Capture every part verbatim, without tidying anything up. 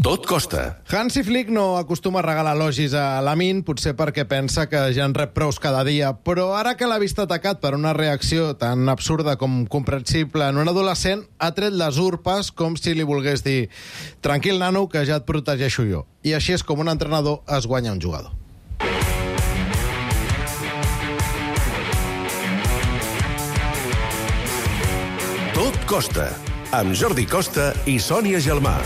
Tot costa. Hansi Flick no acostuma a regalar elogis a Lamine, potser perquè pensa que ja en rep prous cada dia, però ara que l'ha vist atacat per una reacció tan absurda com comprensible en un adolescent, ha tret les urpes com si li volgués dir «Tranquil, nano, que ja et protegeixo jo». I així és com un entrenador es guanya un jugador. Tot costa, amb Jordi Costa i Sònia Gelmà.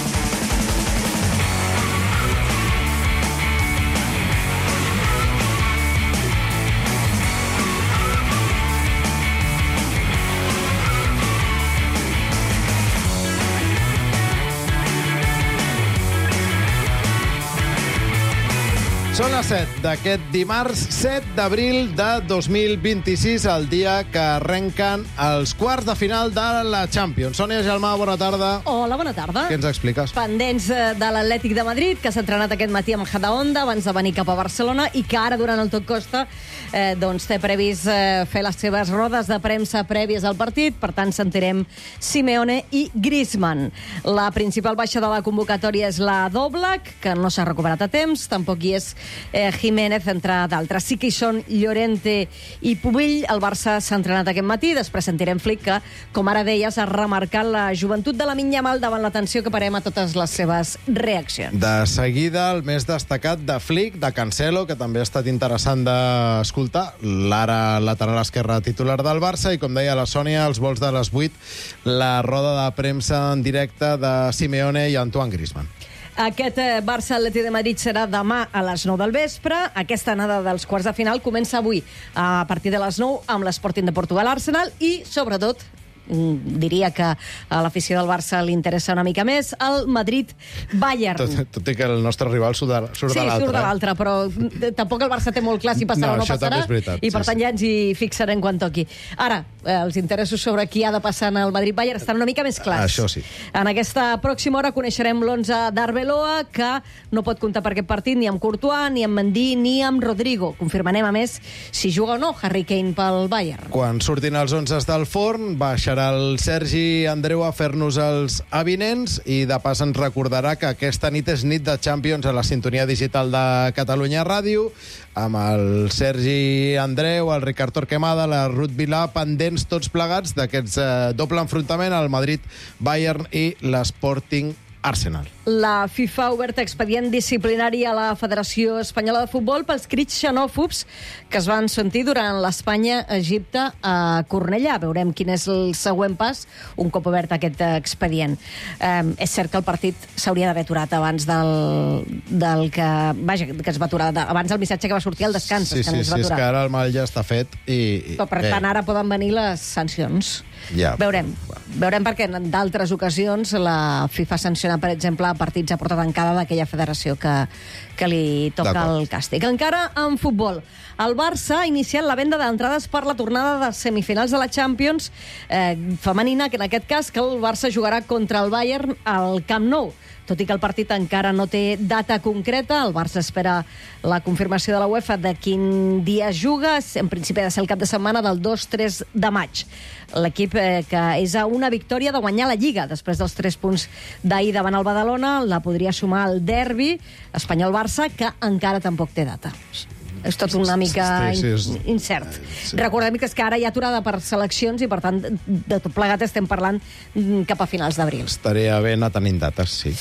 Són les set d'aquest dimarts set d'abril de dos mil vint-i-sis, el dia que arrenquen els quarts de final de la Champions. Sònia Gelmà, bona tarda. Hola, bona tarda. Què ens expliques? Pendents de l'Atlètic de Madrid, que s'ha entrenat aquest matí amb Majadahonda abans de venir cap a Barcelona i que ara, durant el Tot Costa, eh, doncs, té previst eh, fer les seves rodes de premsa prèvies al partit. Per tant, sentirem Simeone i Griezmann. La principal baixa de la convocatòria és la d'Oblak, que no s'ha recuperat a temps. Tampoc hi és Eh, Jiménez, entre d'altres. Sí que hi són Llorente i Pubill. El Barça s'ha entrenat aquest matí. Després sentirem Flick, que, com ara deies, ha remarcat la joventut de Lamine Yamal davant l'atenció que parem a totes les seves reaccions. De seguida, el més destacat de Flick, de Cancelo, que també ha estat interessant d'escoltar, l'ara lateral esquerre titular del Barça, i com deia la Sònia, als vols de les vuit, la roda de premsa en directe de Simeone i Antoine Griezmann. Aquest eh, Barça-Atlètic de Madrid serà demà a les nou del vespre. Aquesta anada dels quarts de final comença avui a partir de les nou amb l'Sporting de Portugal-Arsenal i, sobretot, diria que a l'afició del Barça li interessa una mica més, el Madrid-Bayern. Tot, tot i que el nostre rival surt de, surt sí, de l'altre. Sí, surt de l'altre, però tampoc el Barça té molt clar si passarà no, o no passarà, veritat, i per sí, tant sí. ja ens hi fixarem quan toqui. Ara, eh, els interessos sobre qui ha de passar en el Madrid-Bayern estan una mica més clars. Això sí. En aquesta pròxima hora coneixerem l'onze d'Arbeloa, que no pot comptar per aquest partit ni amb Courtois, ni amb Mendy, ni amb Rodrigo. Confirmarem, a més, si juga o no Harry Kane pel Bayern. Quan surtin els onzes del forn, baixarà el Sergi Andreu a fer-nos els avinents i de pas ens recordarà que aquesta nit és nit de Champions a la sintonia digital de Catalunya Ràdio, amb el Sergi Andreu, el Ricard Torquemada, la Ruth Vilà, pendents tots plegats d'aquests eh, doble enfrontament al Madrid-Bayern i l'Sporting Arsenal. La FIFA ha obert expedient disciplinari a la Federació Espanyola de Futbol pels crits xenòfobs que es van sentir durant l'Espanya-Egipte a Cornellà. Veurem quin és el següent pas un cop obert aquest expedient. Eh, és cert que el partit s'hauria d'haver aturat abans del, del que... Vaja, que es va aturar, abans del missatge que va sortir al descans. Sí, que sí, no es va sí, és aturar. que ara el mal ja està fet i... Però, per tant, ara poden venir les sancions. Ja. Veurem. Veurem perquè en d'altres ocasions la FIFA sanciona, per exemple, partits a porta tancada d'aquella federació que, que li toca el càstig. Encara en futbol. El Barça ha iniciat la venda d'entrades per la tornada de semifinals de la Champions eh, femenina, que en aquest cas que el Barça jugarà contra el Bayern al Camp Nou. Tot i que el partit encara no té data concreta, el Barça espera la confirmació de la UEFA de quin dia juga. En principi ha de ser el cap de setmana del dos tres de maig. L'equip eh, que és a una victòria de guanyar la Lliga. Després dels tres punts d'ahir davant el Badalona, la podria sumar el derbi Espanyol-Barça, que encara tampoc té data. És tot una mica sí, sí, in incert. Sí. Recordem que és que ara hi ha aturada per seleccions i, per tant, de tot plegat estem parlant cap a finals d'abril. Estaria bé anar tenint dates, sí.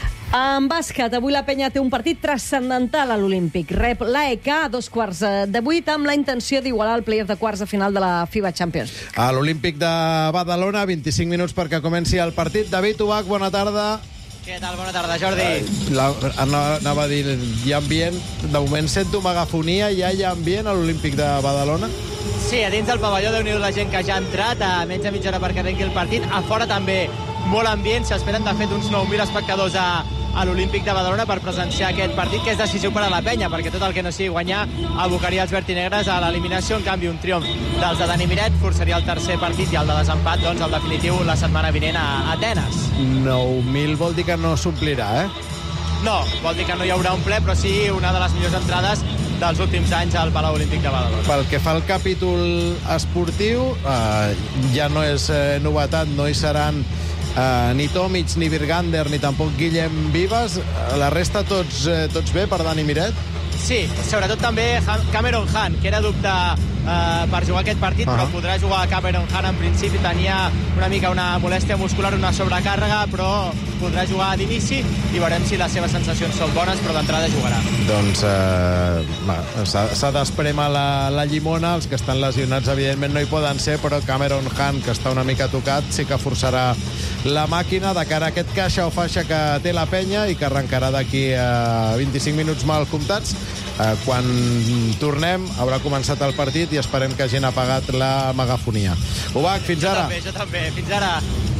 En bàsquet, avui la penya té un partit transcendental a l'Olímpic. Rep l'A E K a dos quarts de vuit amb la intenció d'igualar el play-off de quarts de final de la FIBA Champions. A l'Olímpic de Badalona, vint-i-cinc minuts perquè comenci el partit. David Ubach, bona tarda. Què tal? Bona tarda, Jordi. La, anava a dir, hi ha ambient, de moment sento megafonia, ja hi ha ambient a l'Olímpic de Badalona? Sí, a dins del pavelló, Déu-n'hi-do la gent que ja ha entrat, a menys de mitja hora perquè arrenqui el partit. A fora també molt ambient, s'esperen de fet uns nou mil espectadors a, a l'Olímpic de Badalona per presenciar aquest partit, que és decisiu per a la penya, perquè tot el que no sigui guanyar abocaria els vertinegres a l'eliminació. En canvi, un triomf dels de Dani Miret forçaria el tercer partit i el de desempat, doncs, el definitiu la setmana vinent a Atenes. nou mil vol dir que no s'omplirà, eh? No, vol dir que no hi haurà un ple, però sí una de les millors entrades dels últims anys al Palau Olímpic de Badalona. Pel que fa al capítol esportiu, eh, ja no és eh, novetat, no hi seran Uh, ni Tomic, ni Virgander, ni tampoc Guillem Vives. La resta tots, eh, tots bé per Dani Miret? Sí, sobretot també Cameron Hunt, que era dubte eh, per jugar aquest partit, uh -huh. però podrà jugar Cameron Hunt en principi. Tenia una mica una molèstia muscular, una sobrecàrrega, però podrà jugar d'inici i veurem si les seves sensacions són bones, però d'entrada jugarà. Doncs eh, s'ha d'espremar la, la llimona. Els que estan lesionats, evidentment, no hi poden ser, però Cameron Hunt, que està una mica tocat, sí que forçarà la màquina de cara a aquest caixa o faixa que té la penya i que arrencarà d'aquí a vint-i-cinc minuts mal comptats. Eh, quan tornem haurà començat el partit i esperem que hagin apagat la megafonia. Ubac, fins ara. Jo també, jo també. Fins ara.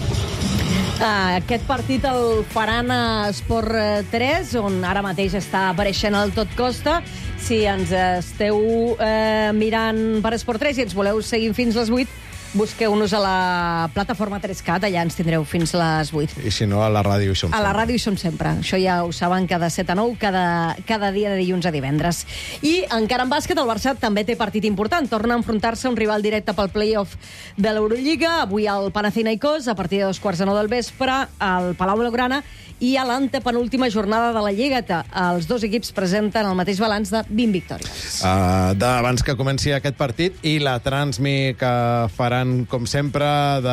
Uh, aquest partit el faran a Esport tres, on ara mateix està apareixent el Tot Costa. Si ens esteu uh, mirant per Esport tres i ens voleu seguir fins les vuit, busqueu-nos a la plataforma tres cat, allà ens tindreu fins les vuit. I si no, a la ràdio hi som sempre. A la ràdio hi som sempre. Això ja ho saben, cada set a nou, cada, cada dia de dilluns a divendres. I encara en bàsquet, el Barça també té partit important. Torna a enfrontar-se a un rival directe pel play-off de l'Eurolliga. Avui al Panathinaikos, a partir de dos quarts de nou del vespre, al Palau Blaugrana, i a l'antepenúltima jornada de la Lliga. Els dos equips presenten el mateix balanç de vint victòries. Uh, Abans que comenci aquest partit i la transmi que faran, com sempre,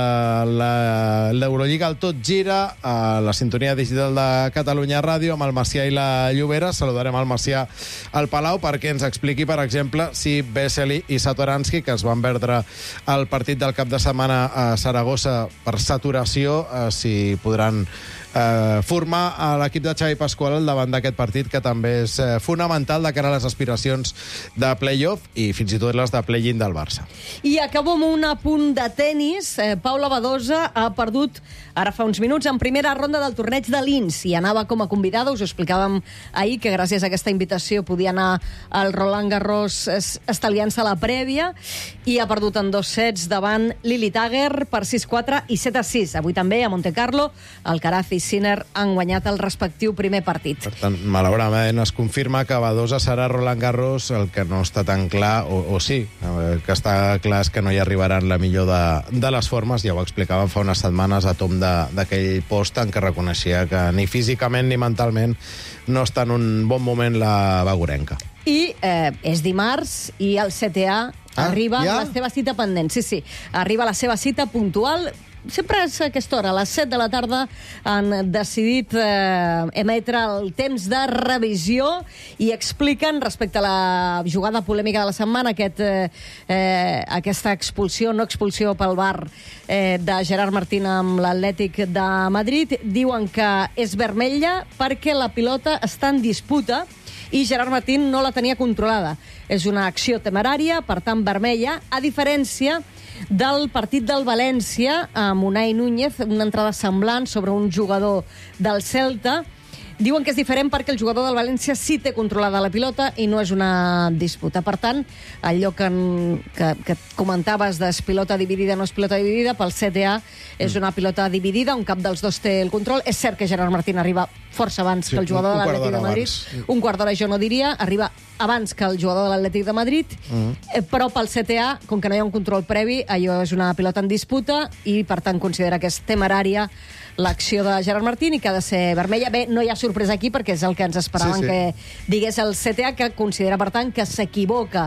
de l'Eurolliga al Tot Gira, a la sintonia digital de Catalunya Ràdio, amb el Macià i la Llobera. Saludarem el Macià al Palau perquè ens expliqui, per exemple, si Vesely i Satoransky, que es van perdre el partit del cap de setmana a Saragossa per saturació, uh, si podran Eh, formar a l'equip de Xavi Pasqual al davant d'aquest partit, que també és eh, fonamental de cara a les aspiracions de play-off i fins i tot les de play-in del Barça. I acabo amb un apunt de tennis. Eh, Paula Badosa ha perdut ara fa uns minuts en primera ronda del torneig de Linz i anava com a convidada. Us ho explicàvem ahir, que gràcies a aquesta invitació podia anar al Roland Garros estalviant-se la prèvia, i ha perdut en dos sets davant Lili Tager per sis quatre i set a sis. Avui també a Monte Carlo, Alcaraz i Sinner han guanyat el respectiu primer partit. Per tant, malauradament es confirma que Badosa serà Roland Garros. El que no està tan clar, o, o sí, el que està clar és que no hi arribaran la millor de, de les formes. Ja ho explicàvem fa unes setmanes a tom d'aquell post en què reconeixia que ni físicament ni mentalment no està en un bon moment la bagurenca. I eh, és dimarts i el C T A ah, arriba ja? la seva cita pendent. Sí, sí, arriba la seva cita puntual. Sempre és a aquesta hora, a les set de la tarda, han decidit eh, emetre el temps de revisió i expliquen, respecte a la jugada polèmica de la setmana, aquest, eh, eh, aquesta expulsió, no expulsió pel V A R eh, de Gerard Martín amb l'Atlètic de Madrid, diuen que és vermella perquè la pilota està en disputa i Gerard Martín no la tenia controlada. És una acció temerària, per tant vermella, a diferència del partit del València amb Unai Núñez, una entrada semblant sobre un jugador del Celta. Diuen que és diferent perquè el jugador del València sí té controlada la pilota i no és una disputa. Per tant, allò que, que, que comentaves de pilota dividida no és pilota dividida, pel C T A és una pilota dividida, un cap dels dos té el control. És cert que Gerard Martín arriba força abans sí, que el jugador de l'Atlètic de Madrid. Abans. Un quart d'hora jo no diria, arriba abans que el jugador de l'Atlètic de Madrid, mm. eh, però pel C T A, com que no hi ha un control previ, allò és una pilota en disputa i, per tant, considera que és temerària l'acció de Gerard Martín i que ha de ser vermella. Bé, no hi ha sorpresa aquí perquè és el que ens esperaven sí, sí. que digués el C T A, que considera, per tant, que s'equivoca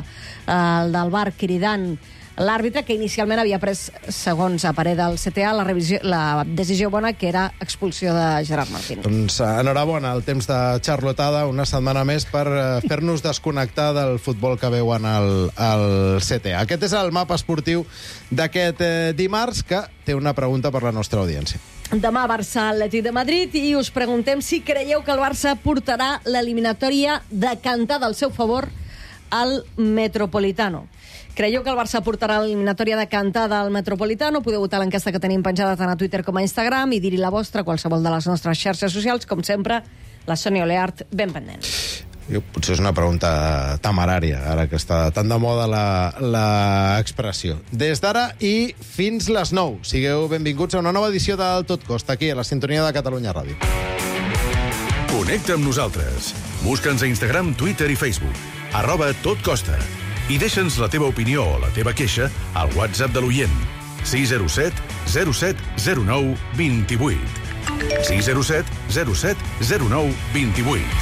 el del V A R cridant l'àrbitre, que inicialment havia pres, segons a parer del C T A, la, revisió, la decisió bona, que era expulsió de Gerard Martín. Doncs enhorabona, el temps de xarlotada, una setmana més per fer-nos desconnectar del futbol que veuen al, al C T A. Aquest és el mapa esportiu d'aquest eh, dimarts, que té una pregunta per la nostra audiència. Demà Barça Atlètic de Madrid i us preguntem si creieu que el Barça portarà l'eliminatòria decantada al seu favor al Metropolitano. Creieu que el Barça portarà l'eliminatòria decantada al Metropolitano? Podeu votar l'enquesta que tenim penjada tant a Twitter com a Instagram i dir-hi la vostra a qualsevol de les nostres xarxes socials. Com sempre, la Sònia Oleart ben pendent. Jo, potser és una pregunta temerària, ara que està tan de moda l'expressió. Des d'ara i fins les nou. Sigueu benvinguts a una nova edició del Tot Costa, aquí a la sintonia de Catalunya Ràdio. Connecta amb nosaltres. Busca'ns a Instagram, Twitter i Facebook. Arroba Tot Costa. I deixa'ns la teva opinió o la teva queixa al WhatsApp de l'oient. sis zero set zero set zero nou dos vuit. sis zero set zero set zero nou dos vuit.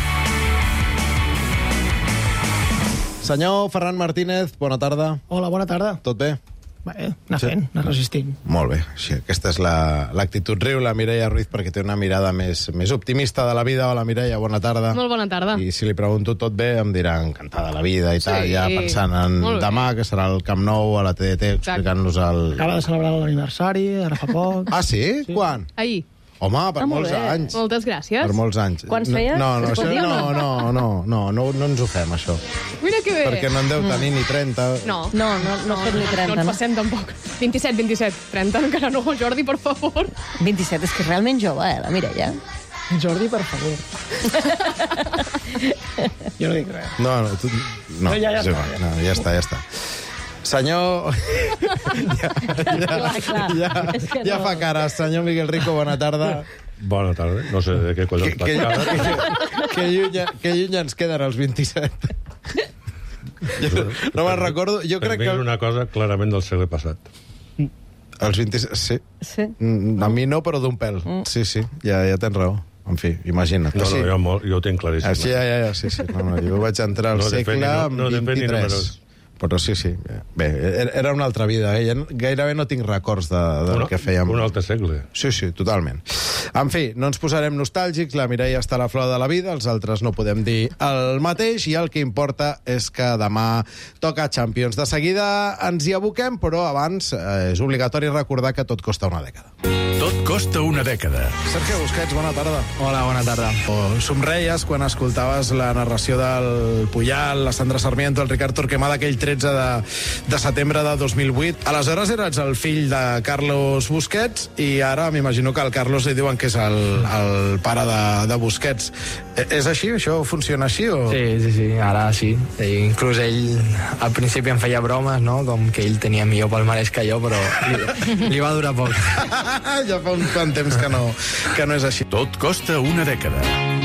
Senyor Ferran Martínez, bona tarda. Hola, bona tarda. Tot bé? Bé, anar Sí. fent, anar resistint. Molt bé. Sí, aquesta és la- l'actitud. Riu la Mireia Ruiz perquè té una mirada més, més optimista de la vida. Hola, Mireia, bona tarda. Molt bona tarda. I si li pregunto tot bé, em dirà encantada de la vida i Sí. tal, ja pensant en Molt bé. demà, que serà el Camp Nou, a la T D T, explicant-nos el... Acaba de celebrar l'aniversari, ara fa poc. Ah, sí? sí? Quan? Ahir. Home, per Ah, molt molts bé. anys. Moltes gràcies. Per molts anys. Quants feies? No, no, Es pot això, dir o no, no? no, no, no, no, no ens ho fem, això. Mira que bé. Perquè no en deu tenir ni trenta. No. No, no, no fet ni trenta, No ens no? passem tampoc. vint-i-set, vint-i-set. trenta encara no, Jordi, per favor. vint-i-set, és que és realment jove, eh, la Mireia. Jordi, per favor. Jo no dic res. No, no, tu, no, No, ja, ja és igual, està, ja no, ja està, ja està. Senyor... ja, ja, Clar, clar. ja, És que ja no. fa cara. Senyor Miguel Rico, bona tarda. Bona tarda. No sé de què Que, collons que, vas que, que, lluny, que lluny ens queden els vint-i-set. Jo, no me'n recordo. Jo Per crec mi que... és una cosa clarament del segle passat. Els vint-i-set, sí. Sí. Mm, A mi no, però d'un pèl. Sí, sí, ja, ja tens raó. En fi, imagina't. No, no, Així- jo, molt, jo ho tinc claríssim. Així, ja, ja, ja, sí, sí. No, no, jo vaig entrar al No de fet segle ni nu- amb no de fet ni vint-i-tres. números. Però sí, sí. Bé, era- era una altra vida. Eh? Ja gairebé no tinc records de, del Un, que fèiem. un altre segle. Sí, sí, totalment. En fi, no ens posarem nostàlgics, la Mireia està a la flor de la vida, els altres no podem dir el mateix, i el que importa és que demà toca Champions. De seguida ens hi aboquem, però abans eh, és obligatori recordar que tot costa una dècada. Tot costa una dècada. Sergio Busquets, bona tarda. Hola, bona tarda. O somreies quan escoltaves la narració del Puyal, la Sandra Sarmiento, el Ricard Torquemada, aquell tretze de, de setembre de dos mil vuit. Aleshores eres el fill de Carlos Busquets i ara m'imagino que al Carlos li diuen que és el, el pare de, de Busquets. E- És així? Això funciona així? O... Sí, sí, sí, ara sí. I inclús ell al principi em feia bromes, no?, com que ell tenia millor palmarès que jo, però li, li va durar poc. Ja fa un tant temps que no, que no és així. Tot costa una dècada.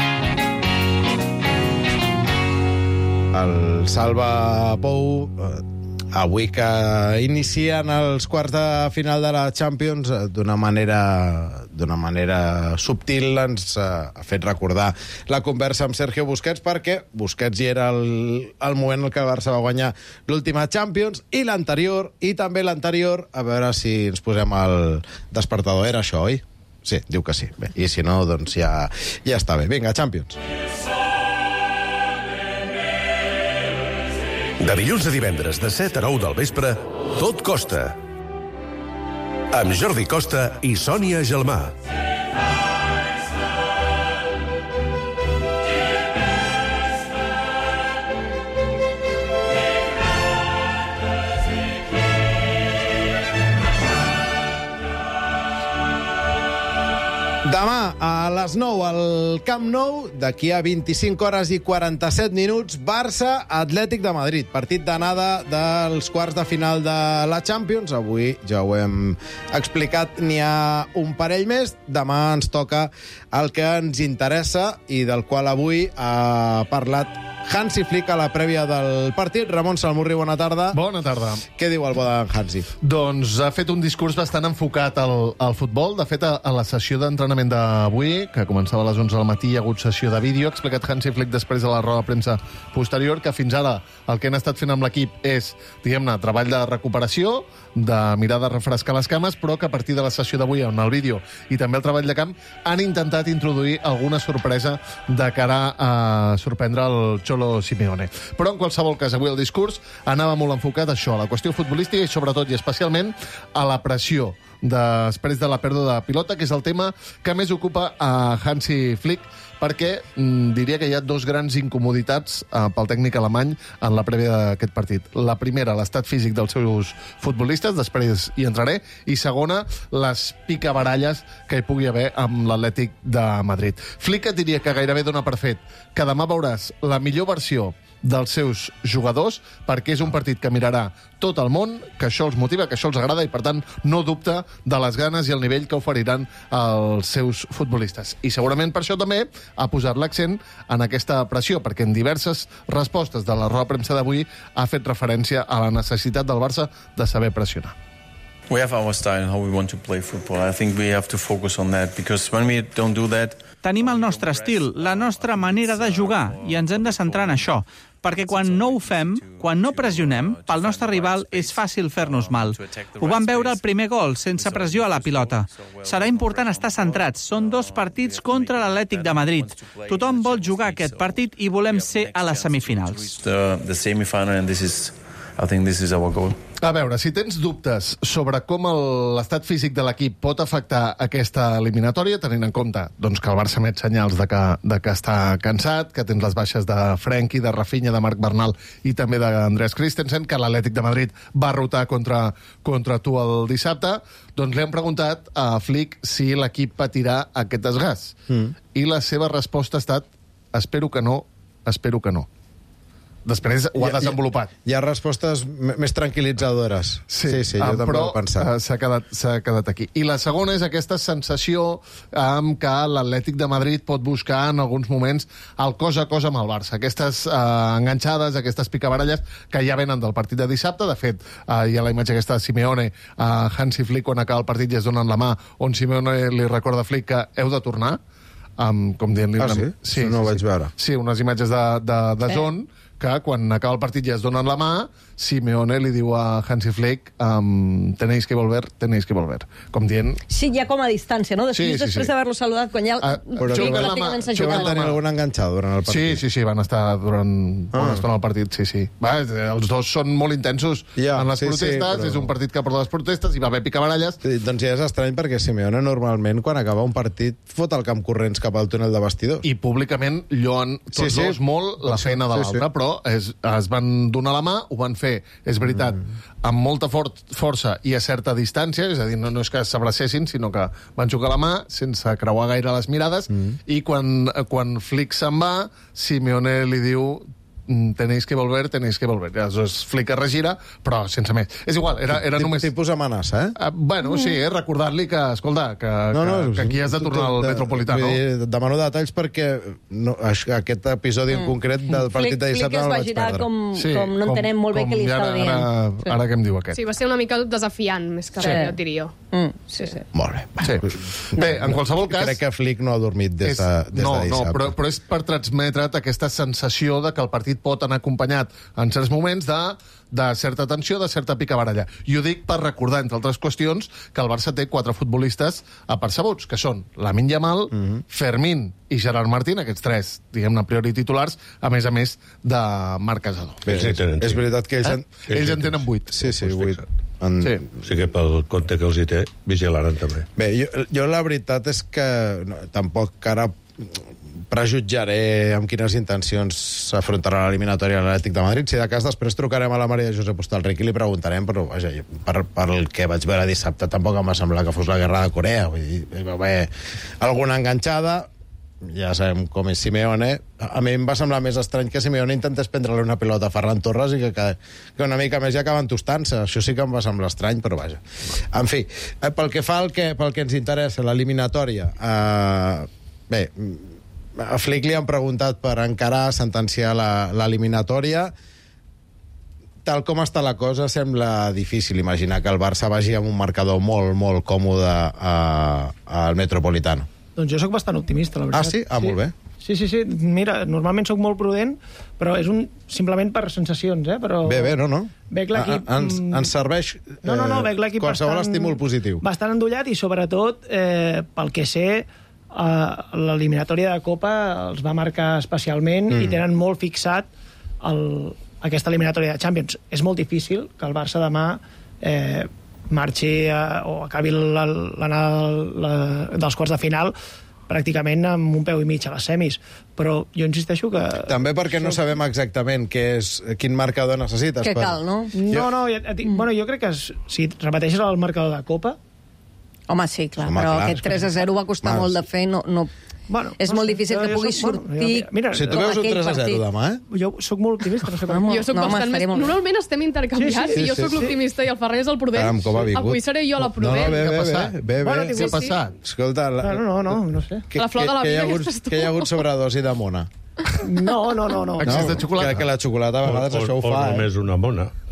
El Salva Pou, eh, avui que inicien els quarts de final de la Champions, eh, d'una manera, d'una manera subtil ens eh, ha fet recordar la conversa amb Sergio Busquets, perquè Busquets hi era el, el moment en què el Barça va guanyar l'última Champions, i l'anterior, i també l'anterior. A veure si ens posem el despertador. Era això, oi? Sí, diu que sí. Bé, i si no, doncs ja, ja està bé. Vinga, Champions. De dilluns a divendres, de set a nou del vespre, Tot costa. Amb Jordi Costa i Sònia Gelmà. Demà a les nou al Camp Nou, d'aquí a vint-i-cinc hores i quaranta-set minuts, Barça-Atlètic de Madrid. Partit d'anada dels quarts de final de la Champions. Avui ja ho hem explicat, n'hi ha un parell més. Demà ens toca el que ens interessa i del qual avui ha parlat Hansi Flick a la prèvia del partit. Ramon Salmurri, bona tarda. Bona tarda. Què diu el bo d'en Hansi? Doncs ha fet un discurs bastant enfocat al, al futbol. De fet, a, a la sessió d'entrenament d'avui, que començava a les onze del matí, hi ha hagut sessió de vídeo. Ha explicat Hansi Flick després de la roda de premsa posterior que fins ara el que han estat fent amb l'equip és, diguem-ne, treball de recuperació, de mirar de refrescar les cames, però que a partir de la sessió d'avui, on el vídeo i també el treball de camp, han intentat introduir alguna sorpresa de cara a sorprendre el Cholo Simeone. Però en qualsevol cas, avui el discurs anava molt enfocat a això, a la qüestió futbolística i sobretot i especialment a la pressió després de la pèrdua de pilota, que és el tema que més ocupa a Hansi Flick, perquè mm, diria que hi ha dos grans incomoditats eh, pel tècnic alemany en la prèvia d'aquest partit. La primera, l'estat físic dels seus futbolistes, després hi entraré, i segona, les picabaralles que hi pugui haver amb l'Atlètic de Madrid. Flick et diria que gairebé dona per fet que demà veuràs la millor versió dels seus jugadors, perquè és un partit que mirarà tot el món, que això els motiva, que això els agrada, i per tant no dubta de les ganes i el nivell que oferiran els seus futbolistes. I segurament per això també ha posat l'accent en aquesta pressió, perquè en diverses respostes de la roda de premsa d'avui ha fet referència a la necessitat del Barça de saber pressionar. We have our style, how we want to play football. I think we have to focus on that, because when we don't do that... Tenim el nostre estil, la nostra manera de jugar, i ens hem de centrar en això, perquè quan no ho fem, quan no pressionem, pel nostre rival és fàcil fer-nos mal. Ho vam veure al primer gol, sense pressió a la pilota. Serà important estar centrats. Són dos partits contra l'Atlètic de Madrid. Tothom vol jugar aquest partit i volem ser a les semifinals. The, the semi-final, and this is, I think this is our goal. A veure, si tens dubtes sobre com l'estat físic de l'equip pot afectar aquesta eliminatòria, tenint en compte doncs, que el Barça emet senyals de que, de que està cansat, que tens les baixes de Frenkie, de Rafinha, de Marc Bernal i també d'Andrés Christensen, que l'Atlètic de Madrid va rotar contra, contra tu el dissabte, doncs li han preguntat a Flick si l'equip patirà aquest desgast. Mm. I la seva resposta ha estat: espero que no, espero que no. Després ho ha desenvolupat. Hi ha, hi ha respostes més tranquil·litzadores. Sí, sí, sí jo també però ho he pensat. Uh, s'ha quedat, s'ha quedat aquí. I la segona és aquesta sensació amb que l'Atlètic de Madrid pot buscar en alguns moments el cos a cos amb el Barça. Aquestes uh, enganxades, aquestes picabaralles que ja venen del partit de dissabte. De fet, uh, hi ha la imatge aquesta de Simeone, uh, Hansi Flick, quan acaba el partit i es donen la mà, on Simeone li recorda a Flick que heu de tornar. Um, com dient-li... Ah, sí? Sí, no ho sí, vaig veure. Sí, unes imatges de, de, de sí. Zone, que quan acaba el partit ja es donen la mà, Simeone li diu a Hansi Flick um, tenéis que volver, tenéis que volver. Com dient... Sí, ja com a distància, no? Després, sí, sí, després sí. d'haver-lo saludat, quan ja... Ah, però sí, pràcticament s'ha jugat. Van tenir alguna enganxada durant el partit? Sí, sí, sí, van estar durant ah. una estona al partit, sí, sí. Va, els dos són molt intensos ja, en les sí, protestes, sí, però... és un partit que porta les protestes, i va haver picabaralles. Sí, doncs ja és estrany perquè Simeone normalment, quan acaba un partit, fot el camp corrents cap al túnel de vestidors. I públicament lloen tots sí, sí. dos molt la feina de l'altre, sí, sí. però es, es van donar la mà, ho van fer, és veritat, mm. amb molta for força i a certa distància, és a dir, no, no és que s'abracessin, sinó que van xocar la mà sense creuar gaire les mirades, mm. i quan, quan Flick se'n va, Simeone li diu tenéis que volver, tenéis que volver. Aleshores, Flick es regira, però sense més. És igual, era, era només... Tipus amenaça, eh? Uh, bueno, sí, eh? recordar-li que, escolta, que, no, no, que, que aquí has de tornar al Metropolitano. Dir, demano detalls perquè no, aquest episodi mm. en concret del partit de dissabte no el vaig perdre. Com, sí, com no entenem com, molt bé què li està dient. Ara, sí. ara què em diu aquest? Sí, va ser una mica desafiant, més que sí. res, jo diria. Mm, sí, sí. Molt bé. Sí. Bé, en qualsevol cas... Crec que Flick no ha dormit des de, des no, de dissabte. No, però, però és per transmetre't aquesta sensació de que el partit pot anar acompanyat en certs moments de, de certa tensió, de certa picabaralla. I ho dic per recordar, entre altres qüestions, que el Barça té quatre futbolistes apercebuts, que són Lamine Yamal, mm-hmm. Fermín i Gerard Martín, aquests tres, diguem-ne, a priori titulars, a més a més de Marc Casador. Bé, és, és veritat que ells, eh? en... ells en tenen vuit. Sí, sí, vuit. En... Sí. O sigui que pel compte que els hi té, vigilaran també. Bé, jo, jo la veritat és que no, tampoc ara prejutjaré amb quines intencions s'afrontarà l'eliminatòria a l'Atlètic de Madrid. Si de cas després trucarem a la Maria Josep Hostalric i li preguntarem, però vaja, per, per el que vaig veure dissabte tampoc em va semblar que fos la guerra de Corea. Vull dir, hi va haver alguna enganxada, ja sabem com és Simeone. A mi em va semblar més estrany que Simeone intentés prendre-li una pilota a Ferran Torres i que, que, que una mica més ja acaben tostant-se. Això sí que em va semblar estrany, però vaja. En fi, pel que fa al que, pel que ens interessa, l'eliminatòria, eh, bé, a Flick li han preguntat per encarar, sentenciar l'eliminatòria. Tal com està la cosa, sembla difícil imaginar que el Barça vagi amb un marcador molt, molt còmode al Metropolitano. Doncs jo sóc bastant optimista, la veritat. Ah, sí? Ah, sí. Molt bé. Sí, sí, sí. Mira, normalment sóc molt prudent, però és un simplement per sensacions, eh? Però... Bé, bé, no, no. Veig l'equip... Ens, ens serveix eh, no, no, no, veig l'equip qualsevol bastant, estímul positiu. Bastant endollat i, sobretot, eh, pel que sé, Uh, l'eliminatòria de Copa els va marcar especialment mm. i tenen molt fixat el, aquesta eliminatòria de Champions. És molt difícil que el Barça demà eh, marxi a, o acabi l'anada dels quarts de final pràcticament amb un peu i mig a les semis, però jo insisteixo que... També perquè no sabem exactament què és, quin marcador necessites. Què cal, no? No, no, ja, mm. bueno, jo crec que si repeteixes el marcador de Copa... Home, sí, clar, Home, però clar, aquest tres a zero va costar Mas. molt de fer, no, no... Bueno, és no molt sé, difícil que pugui soc, sortir... Bueno, mira, si tu veus un tres a zero demà, eh? Jo soc molt optimista, no sé com... Jo soc no, bastant més... Normalment estem intercanviats, sí, sí, sí, i jo soc sí, l'optimista sí. i el Ferrer és el prudent. Caram, com ha vingut. Avui seré jo la prudent. No, no, bé, bé, bé, bé, bueno, bé. Què ha passat? Escolta... La... No, no, no, no sé. Que, la flor de la vida que estàs tu. Que hi ha hagut sobredosi de mona. No, no, no. no. Excés de xocolata. Crec que la xocolata a vegades o, això ho fa. O només una mona.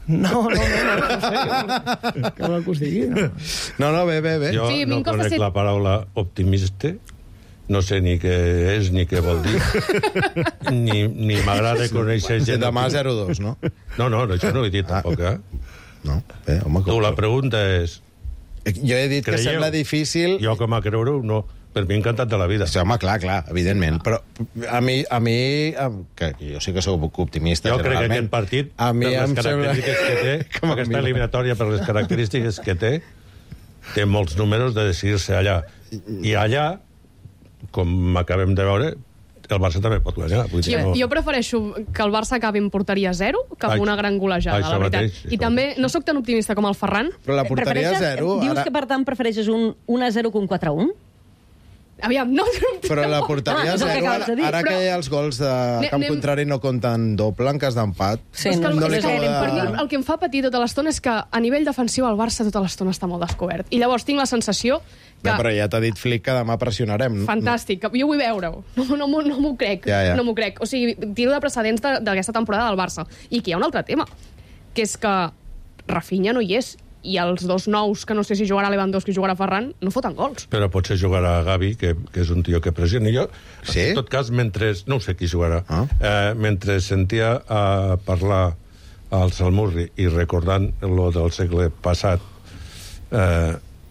No, no, no, no, no sé. Què vol que us digui? No, no, no bé, bé, bé. Jo Sí, no conec ser... la paraula optimista, no sé ni què és ni què vol dir, ni, ni m'agrada conèixer gent... Demà zero dos, no? No, no, això no ho he dit ah. tampoc, eh? No, bé, home... Tu, la pregunta és... Jo he dit Creieu? que sembla difícil... Jo, com a creure-ho, no... Per mi encantat de la vida. Sí, home, clar, clar, evidentment. Però a mi, a mi que jo sí que sóc optimista, jo crec que aquest partit, a mi per les característiques sembla... que té, aquesta eliminatòria, per les característiques que té, té molts números de decidir-se allà. I allà, com acabem de veure, el Barça també pot guanyar. Vull dir, jo, no... jo prefereixo que el Barça acabi en porteria zero que amb una gran golejada, la veritat. Mateix, I també no sóc tan optimista com el Ferran. Però la porteria zero... Dius ara... que, per tant, prefereixes un un a zero que un quatre a un? Aviam, no... Però la porteria ah, zero, ara, ara que hi ha els gols de camp anem... contrari no compten doble en cas d'empat. Sí, no, no, no li acaba de... Per mi el que em fa patir tota l'estona és que a nivell defensiu el Barça tota l'estona està molt descobert. I llavors tinc la sensació que... Ja, però ja t'ha dit Flick que demà pressionarem. Fantàstic, jo vull veure-ho. No, no, no, no m'ho crec, ja, ja. no m'ho crec. O sigui, tiro de precedents d'aquesta temporada del Barça. I aquí hi ha un altre tema, que és que Rafinha no hi és, i els dos nous, que no sé si jugarà Lewandowski o jugarà Ferran, no foten gols. Però potser jugarà Gavi, que, que és un tio que pressiona. Jo, sí? en tot cas, mentre... No sé qui jugarà. Ah. Eh, mentre sentia a parlar al Salmurri i recordant lo del segle passat, eh,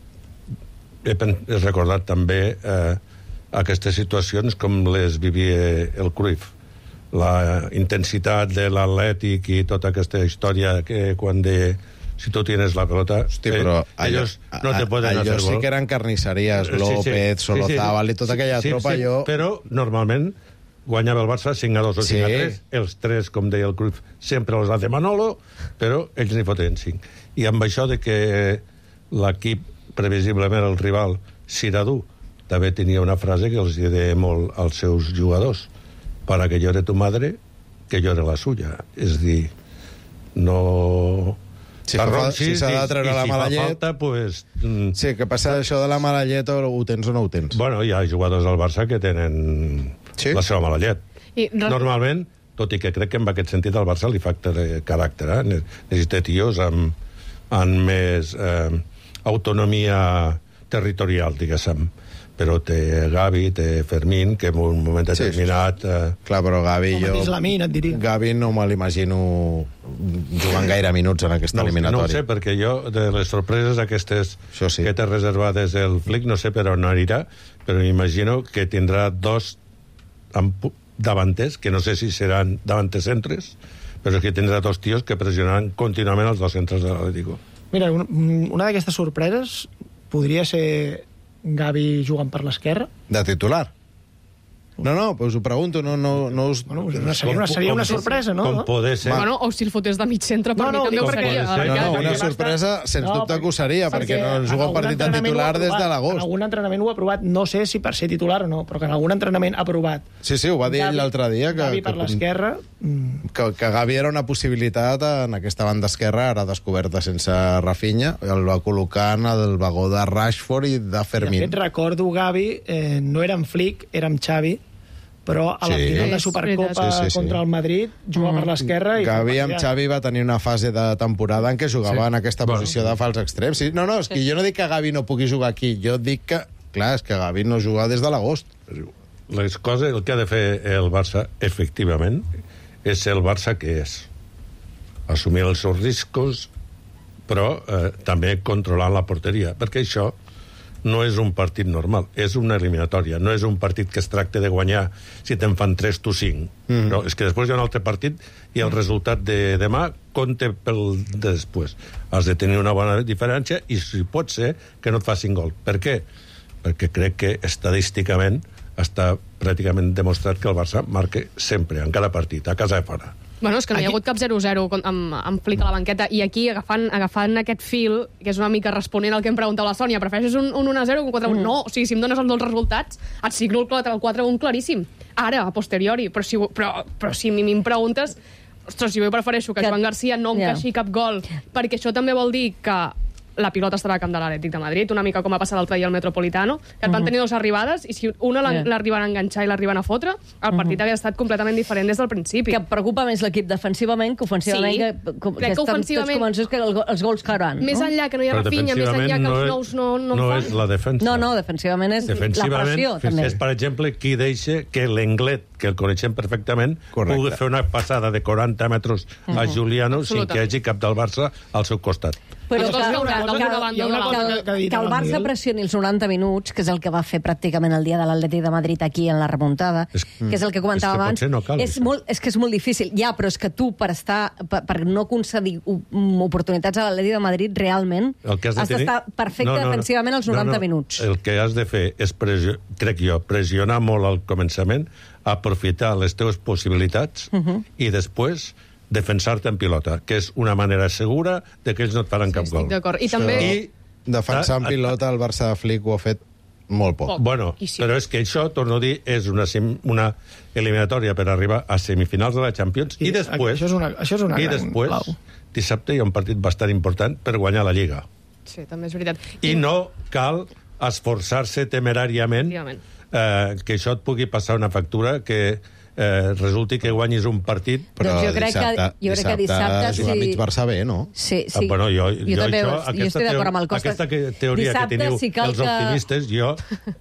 he, he recordat també eh, aquestes situacions com les vivia el Cruyff. La intensitat de l'Atlètic i tota aquesta història que quan de... Si tu tienes la pelota, Hosti, però eh, ellos no te pueden hacer gol. Sí que eren carnisseries, López, sí, sí, Solozábal sí, sí. i tota aquella sí, tropa, sí, jo... Però, normalment, guanyava el Barça cinc a dos o sí. cinc a tres. Els tres, com deia el Cruyff, sempre els hace Manolo, però ells n'hi foten cinc. I amb això de que l'equip, previsiblement el rival, Siradú, també tenia una frase que els deia molt als seus jugadors. Para que llore tu madre, que llore la suya. És dir, no... Si s'ha si de treure la mala llet... Falta, pues, mm, sí, que passa això de la mala llet o ho tens o no ho tens. Bueno, hi ha jugadors del Barça que tenen sí? la seva mala llet. I... Normalment, tot i que crec que en aquest sentit el Barça li falta caràcter, eh? Necessita tios amb, amb més eh, autonomia territorial, diguéssim. Però té Gavi, té Fermín, que en un moment determinat... Sí, sí. Eh... Clar, però Gavi, jo... Lamin, et diria. Gavi no me l'imagino jugant gaire minuts en aquesta no, eliminatòria. No ho sé, perquè jo, de les sorpreses aquestes sí. que té reservades el Flick, no sé per on anirà, però imagino que tindrà dos davanters, que no sé si seran davanters centres, però que tindrà dos tios que pressionaran contínuament els dos centres de l'Atlético. Mira, una d'aquestes sorpreses podria ser Gavi jugant per l'esquerra? De titular? No, no, pues ho pregunto, no, no, no us... Bueno, seria una, seria una sorpresa, no? Com poder ser... Bueno, o si el fotés de mig centre, per no, no, mi també ho seria. No, no, una sorpresa, sens no, dubte que ho seria, perquè, perquè no juga un partit de titular des de l'agost. En algun entrenament ho ha provat, no sé si per ser titular o no, però que en algun entrenament ha provat. Sí, sí, ho va dir ell l'altre dia. Que, Gavi per l'esquerra... Que, que Gavi era una possibilitat en aquesta banda esquerra, ara descoberta sense Rafinha, el va col·locar en el vagó de Rashford i de Fermín. De fet, recordo Gavi, eh, no era amb Flick, era amb Xavi, però a la sí. final de Supercopa sí, sí, sí. contra el Madrid jugava mm. per l'esquerra i... Gavi amb Xavi va tenir una fase de temporada en què jugava sí. en aquesta bueno. posició de fals extrem. Sí, no, no, és que jo no dic que Gavi no pugui jugar aquí, jo dic que, clar, és que Gavi no juga des de l'agost. Les coses, el que ha de fer el Barça, efectivament, és el Barça que és. Assumir els seus riscos, però eh, també controlar la porteria, perquè això no és un partit normal, és una eliminatòria, no és un partit que es tracta de guanyar si te'n fan tres, tu cinc. Mm. No, és que després hi ha un altre partit i el resultat de demà compta pel de després. Has de tenir una bona diferència i si pot ser que no et facin gol. Per què? Perquè crec que estadísticament està pràcticament demostrat que el Barça marca sempre, en cada partit, a casa i fora. Bueno, és que no aquí... hi ha hagut cap zero zero amb, amb Flick a la banqueta, i aquí, agafant, agafant aquest fil, que és una mica responent al que em preguntava la Sònia, prefereixes un, un un a zero o un quatre a un? Mm. No, o sigui, si em dones els dos resultats, et signo el quatre a un claríssim. Ara, a posteriori. Però si, però, però si a mi em preguntes, ostres, si jo prefereixo que, que Joan Garcia no encaixi yeah. cap gol, perquè això també vol dir que la pilota estava al camp de l'Atlètic de Madrid, una mica com ha passat l'altre dia al Metropolitano, que et van tenir dues arribades i si una Yeah. l'arriben a enganxar i l'arriben a fotre, el partit hauria estat completament diferent des del principi. Que preocupa més l'equip defensivament que ofensivament, Sí. que, com, Crec que estem ofensivament- tots convençuts que el, els gols cauran. Més no? enllà que no hi ha Però Rafinha, més enllà que defensivament els no nous no, no, no fan. és la defensa. No, no, defensivament és la Defensivament pressió, també. és, per exemple, qui deixa que l'Englet, que el coneixem perfectament, Correcte. pugui fer una passada de quaranta metres a Juliano sin que hi hagi cap del Barça al seu costat. Però Els que, dos que, cauran que, d'una que, banda o de que, l'altra. el- que ha dit que el el Barça Miguel. pressioni els noranta minuts, que és el que va fer pràcticament el dia de l'Atlètic de Madrid aquí en la remuntada, És- que és el que comentava és que abans. potser no cal, és, això. molt, és que és molt difícil. Ja, però és que tu, per estar per, per no concedir o- oportunitats a l'Atlètic de Madrid, realment El que has has de tenir... d'estar perfecte defensivament als noranta no, no. minuts. El que has de fer és, pressió, crec jo, pressionar molt al començament, aprofitar les teves possibilitats Uh -huh. i després defensar-te en pilota, que és una manera segura de que ells no et faran cap Estic gol. d'acord. I també... I Defensar en pilota, el Barça de Flick ho ha fet molt poc. Poc. Bueno, Poquíssim. però és que això, torno a dir, és una, sem- una eliminatòria per arribar a semifinals de la Champions i, I després... això és una- això és una I gran després, clau. dissabte hi ha un partit bastant important per guanyar la Lliga. Sí, també és veritat. I no cal esforçar-se temeràriament Efectivament. eh, que això et pugui passar una factura que eh, resulti que guanyis un partit... Però Doncs jo crec que- dissabte, jo crec que dissabte juga sí. mig Barça bé, no? Sí, sí. Ah, bueno, jo, jo, jo també això, jo aquesta, estic d'acord amb el Costa. aquesta que, teoria Dissabte, que teniu si cal els que- optimistes, jo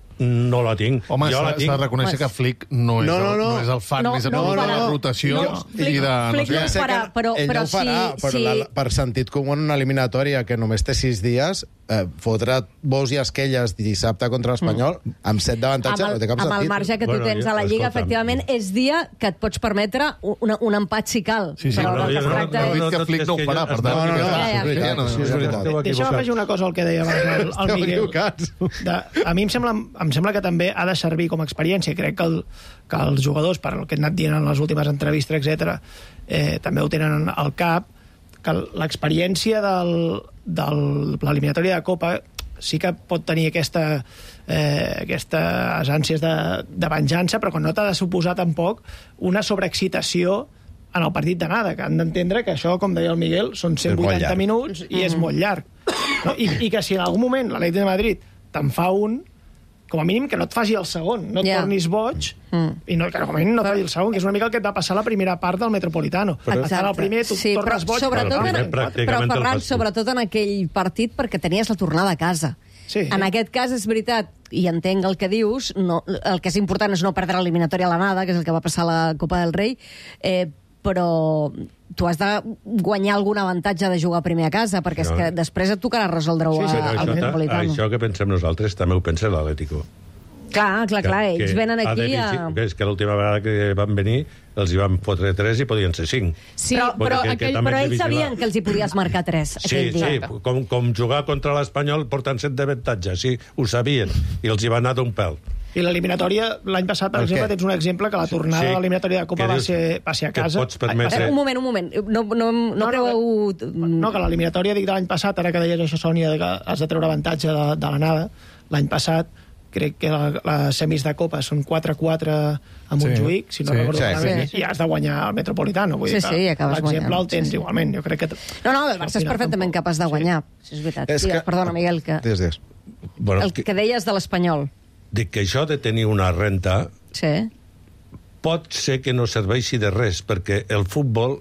no la tinc. Home, jo s'ha la s'ha tinc... de reconèixer que Flick no és, No, no, el, no. no és el fan No, més no ho evident de farà. la rotació No, i Flick- de... No Flick sé no què. ho farà, però- ell però no ho farà, si- però si- la, per sentit comú en una eliminatòria que només té sis dies, eh, fotre bous i esquelles dissabte contra l'Espanyol, mm. amb set d'avantatge, amb no el, té cap amb sentit. el marge que tu Bueno, tens jo- a la Lliga, escolta'm. efectivament, és dia que et pots permetre un, un empat si cal. Sí, sí, però no, del que jo es no- tracta no he és... dit que Flick no ho farà, per tant... No, no, no, que- ja, ja. és veritat, no, sí, és ja, veritat. Esteu Deixa'm equivocats. afegir una cosa al que deia abans el, el Esteu Miguel. equivocats. De, a mi em sembla, em sembla que també ha de servir com a experiència. Crec que, el, que els jugadors, per el que he anat dient en les últimes entrevistes, etcètera, eh, també ho tenen al cap, que l'experiència del, del, de l'eliminatòria de Copa sí que pot tenir aquesta, eh, aquestes ànsies de, de venjança, però que no t'ha de suposar tampoc una sobreexcitació en el partit d'anada, que han d'entendre que això, com deia el Miguel, són cent vuitanta llarg. minuts i és molt llarg. No? I, I que si en algun moment l'Atlètic de Madrid te'n fa un, com a mínim que no et faci el segon, no et Ja. tornis boig, Mm. i no, que com a mínim no et faci el segon, que és una mica el que et va passar a la primera part del Metropolitano. Exacte. Estan al primer, tu sí, tornes però, boig... sobretot Però en, el primer però, pràcticament el Ferran, fas tu. sobretot en aquell partit, perquè tenies la tornada a casa. Sí. En aquest cas, és veritat, i entenc el que dius, no, el que és important és no perdre l'eliminatòria a l'anada, que és el que va passar a la Copa del Rei, eh, però tu has de guanyar algun avantatge de jugar primer a casa, perquè és No. que després et tocarà resoldre-ho Sí, sí, a- Però al això, ta- Metropolitano. això que pensem nosaltres també ho pensa l'Atlético. Clar, clar, clar, Que- ells que venen ha aquí de a... dir- que És que l'última vegada que van venir els hi van fotre tres i podien ser cinc. Sí, però, Vull dir però, que- que aquell, també però hem de ells vigilar. sabien que els hi podies marcar tres Sí, aquell dia. sí, com, com jugar contra l'Espanyol portant set d'avantatge, sí, ho sabien, i els hi va anar d'un pèl. I l'eliminatòria, l'any passat, per El exemple, què? tens un exemple que la tornada Sí. de l'eliminatòria de Copa Què va dius? ser, va ser a Que casa. pots permetre- Eh, un moment, un moment. No, no, no, no no, creueu... No, que l'eliminatòria, dic, de l'any passat, ara que deies això, Sònia, de que has de treure avantatge de, de l'anada, l'any passat crec que la, les semis de Copa són quatre quatre a Montjuïc, si no sí, recordo sí, malament, sí. i has de guanyar el Metropolitano. Vull Sí, dir que sí, acabes l'exemple guanyant. el tens Sí, sí. igualment. Jo crec que... No, no, el Barça és Al final perfectament tampoc. capaç de guanyar. Sí. És veritat. És Digues, que- Perdona, Miguel, que... Des, des. Bueno, el que deies de l'Espanyol. dic que això de tenir una renta Sí. pot ser que no serveixi de res, perquè el futbol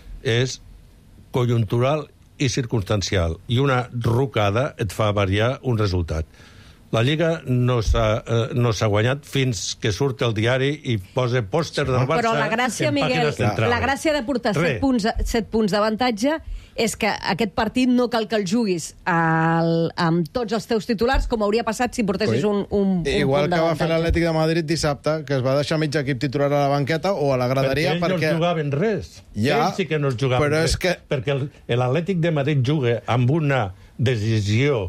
és conjuntural i circumstancial, i una rucada et fa variar un resultat. La Lliga no s'ha eh, no s'ha guanyat fins que surt el diari i posa pòster del Barça Però la gràcia, en Miguel, pàgines centrals. la gràcia de portar Res. set punts, set punts d'avantatge és que aquest partit no cal que el juguis al, amb tots els teus titulars, com hauria passat si portessis un, un, un Igual punt que va fer d'avantatge. l'Atlètic de Madrid dissabte, que es va deixar mig equip titular a la banqueta o a la graderia, perquè ells perquè... no jugaven res. Ja, ells sí que no es jugaven però res. és que- Perquè el- l'Atlètic de Madrid juga amb una decisió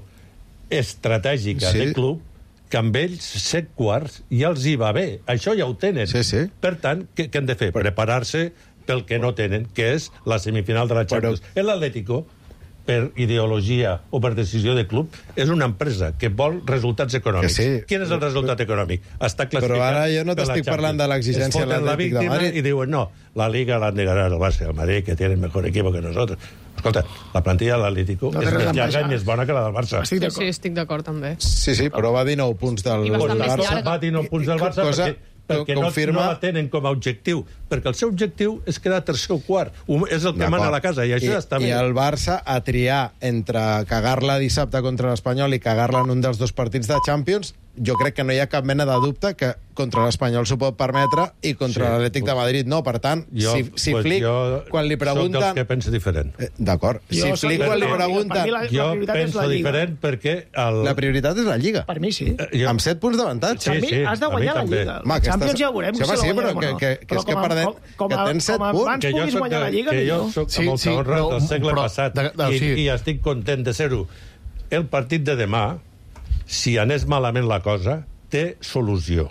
estratègica Sí. de club que amb ells set quarts ja els hi va bé. Això ja ho tenen. Sí, sí. Per tant, què, què han de fer? Preparar-se pel que no tenen, que és la semifinal de la Champions. Però- L'Atlético, per ideologia o per decisió de club, és una empresa que vol resultats econòmics. Que sí. Quin és el resultat econòmic? Està classificat Però ara jo no per la t'estic Champions. parlant de l'exigència Es foten de la l'Atlètic de víctima Madrid. i diuen, no, la Liga la negará el Barça, el Madrid, que tienen mejor equipo que nosotros. Escolta, la plantilla de l'Atlético No és té res més a llarga baixar. i més bona que la del Barça. Estic Sí, d'acord. sí, estic d'acord, també. Sí, sí, però va dinou punts del I bastant més Barça. llarga. Va dir nou punts del Barça Cosa perquè, perquè no, confirma- no la tenen com a objectiu, perquè el seu objectiu és quedar tercer o quart. Un- És el que mana a la casa, i això I, ja està I bé. el Barça a triar entre cagar-la dissabte contra l'Espanyol i cagar-la en un dels dos partits de Champions, jo crec que no hi ha cap mena de dubte que contra l'Espanyol s'ho pot permetre i contra Sí. l'Atlètic de Madrid no. Per tant, Jo, si, si pues, Flick, jo quan li soc dels pregunten... que pensa diferent. Eh, D'acord. Si Jo soc Flick, del quan li que- pregunten... per mi la- Jo prioritat és penso la Lliga. diferent perquè... El... La prioritat és la Lliga. Per mi sí. Eh, jo- Amb set punts d'avantatge. Sí, Per mi sí, has de a mi guanyar la també. Lliga. Home, La aquestes- Champions ja veurem Sí, si home, la sí, guanyarem però o que- no. que- que Però és que com a- perdem- com- com que a- tens set com a punts. abans que jo puguis soc, guanyar la Lliga, que jo millor. soc Sí, amb el sí, segon rat però- del segle però- passat de- de- i, sí. i estic content de ser-ho. El partit de demà, si anés malament la cosa, té solució.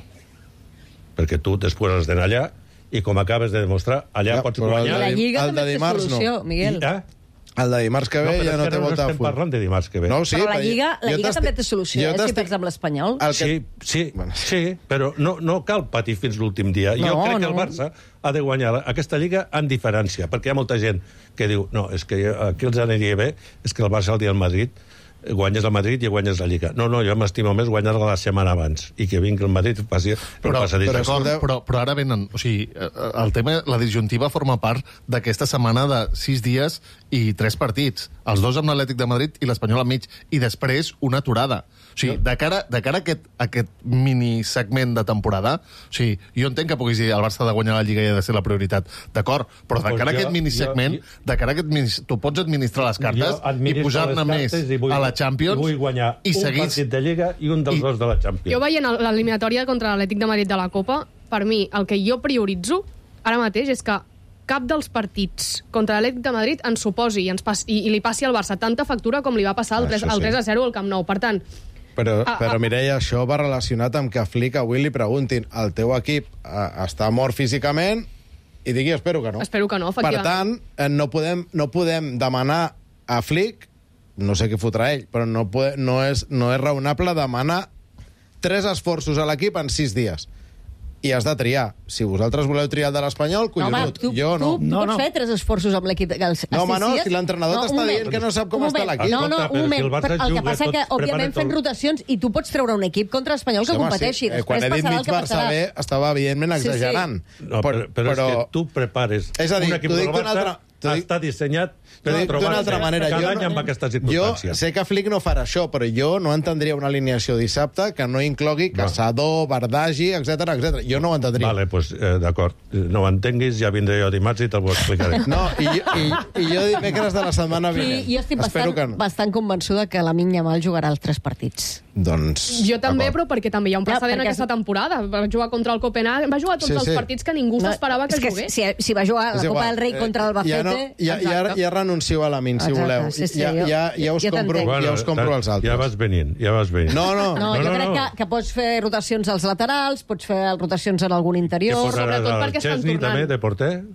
Perquè tu després has d'anar allà i com acabes de demostrar, allà Ja, pots però el guanyar. La de- Lliga el de també té dimarts, solució, no. Miguel. I, eh? El de dimarts que No, ve però ja és no que té no volta a estem full. parlant de dimarts que ve. No, sí, Però la perquè Lliga, la jo Lliga t'estic- també té solució, jo eh, si t'estic- perds amb l'Espanyol. El que... Sí, sí, Bueno. sí, però no, no cal patir fins l'últim dia. No, jo crec que el no. Barça ha de guanyar aquesta Lliga en diferència, perquè hi ha molta gent que diu no, és que aquí els aniria bé, és que el Barça el dia del Madrid guanyes el Madrid i guanyes la Lliga. No, no, jo m'estimo més guanyar-la la setmana abans i que vingui el Madrid i faci el Però, passadís. però, escolteu- però, però, però ara venen... O sigui, eh, el tema, la disjuntiva forma part d'aquesta setmana de sis dies i tres partits. Els dos amb l'Atlètic de Madrid i l'Espanyol enmig. I després una aturada. O sigui, de cara, de cara a aquest, a aquest minisegment de temporada, o sigui, jo entenc que puguis dir el Barça ha de guanyar la Lliga i ha de ser la prioritat. D'acord, però de Pues cara a jo- aquest minisegment, jo- de cara a aquest minis... tu pots administrar les cartes Jo i administro posar-ne les més cartes i vull- a la Champions i vull guanyar i un seguir... partit de Lliga i un dels I- dos de la Champions. Jo veient el- l'eliminatòria contra l'Atlètic de Madrid de la Copa, per mi, el que jo prioritzo ara mateix és que cap dels partits contra l'Atlètic de Madrid ens suposi i, ens pas, i, i li passi al Barça tanta factura com li va passar el, Ah, tres, això el sí. tres a zero al Camp Nou. Per tant, Però, Ah, però ah. Mireia, això va relacionat amb que Flick avui li preguntin el teu equip eh, està mort físicament i digui, espero que no. espero que no, Per efectivament. tant, eh, no podem, no podem demanar a Flick, no sé què fotrà ell, però no, pode, no, és, no és raonable demanar tres esforços a l'equip en sis dies. I has de triar. Si vosaltres voleu triar el de l'Espanyol, No, home, collonut. tu, jo no. tu, tu No, pots no. fer tres esforços amb l'equip. els- No, els home, sis no, dies. si l'entrenador t'està un moment. dient que no sap com Un està moment. l'equip. No, no, Escolta, un però moment. si el Barça Però el que juga passa tot que, òbviament, preparat fent tot. rotacions i tu pots treure un equip contra l'Espanyol que Sí, home, competeixi. sí. Eh, Després Quan he dit passarà el mig que Barça passarà. bé, estava, evidentment, Sí, sí. exagerant. No, però, però, però és que tu prepares És a dir, un equip t'ho del dic d'una Barça, altra- t'ho dic- està dissenyat T'ho per dic d'una trobar-se altra manera. cada Jo any no- amb aquestes Jo circumstàncies. sé que Flick no farà això, però jo no entendria una alineació dissabte que no inclogui Caçador, Bardagi, etcètera, etcètera. Jo no ho entendria. Vale, pues, eh, d'acord. No ho entenguis, ja vindré jo dimarts i te'l ho explicaré. No, i, i, i jo dimecres de la setmana Sí, vinent. jo estic Espero bastant, que no. bastant convençuda que la Minya Mal jugarà els tres partits. Doncs... Jo també, d'acord. però perquè també hi ha un Clar, precedent perquè- aquesta temporada. Va jugar contra el Copenhagen, va jugar tots Sí, els sí. partits que ningú s'esperava que és que jugués. si, si va jugar a la És Copa igual. del Rei contra el Eh, ja, no, Bafete... ja, ja, Exacte. ja renuncio a la min, si Exacte, voleu. sí, sí, ja, jo- ja, ja, us jo compro, t'entenc. ja us compro els altres. Ja vas venint, ja vas venint. No, no. No, No, jo no, crec no. que, que pots fer rotacions als laterals, pots fer rotacions en algun Què interior... posaràs sobretot al perquè estan Chesney tornant. també, de porter?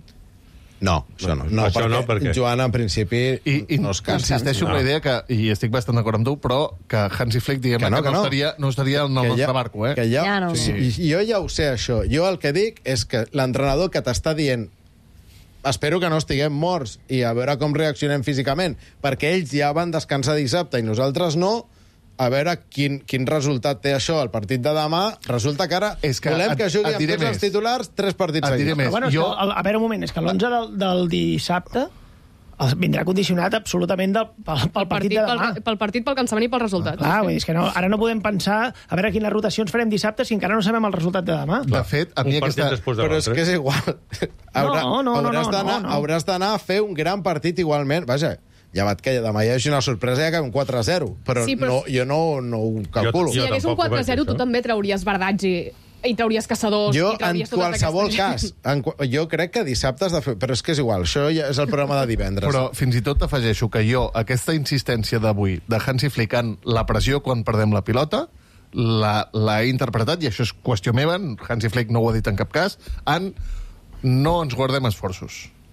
No, això no. no Això perquè, no, per què? Joan, en principi, I, i no es cansa. insisteixo en No. la idea que, i estic bastant d'acord amb tu, però que Hansi Flick, diguem Que que, no, no, que que no. no, estaria, no estaria en el Que nostre barco, eh? Que ja, Ja no. sí. Jo ja ho sé, això. Jo el que dic és que l'entrenador que t'està dient espero que no estiguem morts i a veure com reaccionem físicament, perquè ells ja van descansar dissabte i nosaltres no, a veure quin, quin resultat té això al partit de demà. Resulta que ara És que volem et- que jugui et amb diré tots els més. titulars tres partits Et diré seguits. més. Però bueno, és Jo- que, el- a veure, un moment, és que l'onze del, del dissabte el- vindrà condicionat absolutament del, pel, pel Pel partit partit, de demà. pel, pel partit, pel cansament i pel resultat. Clar, vull dir, és que no, ara no podem pensar a veure quines rotacions farem dissabte si encara no sabem el resultat de demà. De fet, a mi Un partit aquesta... després de Però és l'altre. que és igual. Haurà, no, no, hauràs no, d'anar no, no. hauràs d'anar a fer un gran partit igualment. Vaja, llevat que demà hi hagi una sorpresa i que un quatre a zero. Però, Sí, però- no, jo no, no ho calculo. Si hi hagués un tampoc ho quatre a veig, zero, tu això. també trauries Bardaggi i trauries Caçadors Jo, i en trauries totes qualsevol aquestes... cas, en, qua- jo crec que dissabte has de fer... Però és que és igual, això ja és el programa de divendres. Però fins i tot afegeixo que jo, aquesta insistència d'avui de Hansi Flick en la pressió quan perdem la pilota, la- l'ha interpretat, i això és qüestió meva, Hansi Flick no ho ha dit en cap cas, en no ens guardem esforços.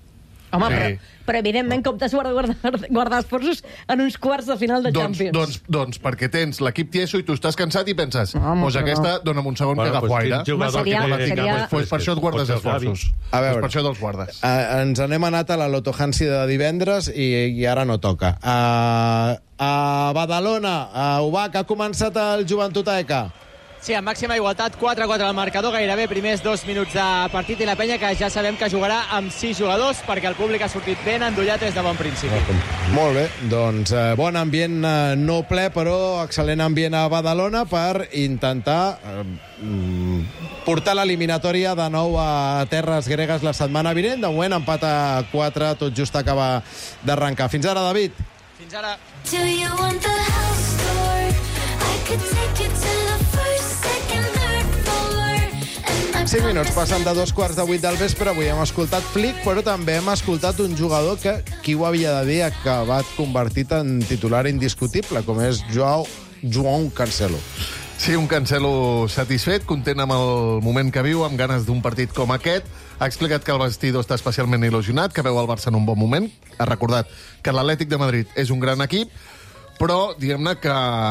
Home, Sí. però, però evidentment comptes guardar, guardar, guardar esforços en uns quarts de final de Doncs, Champions. doncs, doncs perquè tens l'equip tieso i tu estàs cansat i penses, Home, doncs però aquesta, dona'm un segon Bueno, que agafo pues, aire. quin jugador Home, seria- que té- seria- que- Pues per això et guardes Potser el Gavi. esforços. A veure. Pues per això te'ls guardes. Uh, ens n'hem anat a la Loto Hansi de divendres i, i ara no toca. Uh, a Badalona, a Ubac, ha començat el Joventut A E K. Sí, amb màxima igualtat, quatre a quatre al marcador, gairebé primers dos minuts de partit, i la penya que ja sabem que jugarà amb sis jugadors perquè el públic ha sortit ben endollat des de bon principi. Molt bé, doncs eh, bon ambient, eh, no ple, però excel·lent ambient a Badalona per intentar eh, mm, portar l'eliminatòria de nou a terres gregues la setmana vinent. De moment, empat a quatre, tot just acaba d'arrencar. Fins ara, David. Fins ara. Do you want the house tour? I could take you to the first, second, third floor. And I cinc minuts passen de dos quarts de vuit del vespre. Avui hem escoltat Flick, però també hem escoltat un jugador que, qui ho havia de dir, ha acabat convertit en titular indiscutible, com és Joao, Joao Cancelo. Sí, un Cancelo satisfet, content amb el moment que viu, amb ganes d'un partit com aquest. Ha explicat que el vestidor està especialment il·lusionat, que veu el Barça en un bon moment. Ha recordat que l'Atlètic de Madrid és un gran equip, però diguem-ne que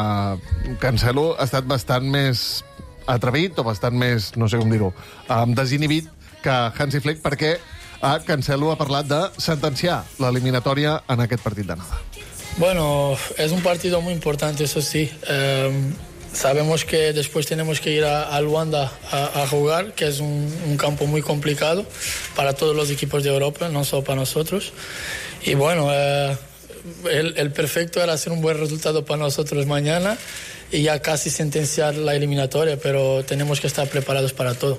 Cancelo ha estat bastant més atrevit, o bastant més, no sé com dir-ho, um, desinhibit que Hansi Flick, perquè a Cancelo ha parlat de sentenciar l'eliminatòria en aquest partit d'anada. Bueno, es un partido muy importante, eso sí. Eh, sabemos que después tenemos que ir a, a Luanda a, a jugar, que es un, un campo muy complicado para todos los equipos de Europa, no solo para nosotros. Y bueno, eh, el, el perfecto era hacer un buen resultado para nosotros mañana y ya casi sentenciar la eliminatoria, pero tenemos que estar preparados para todo.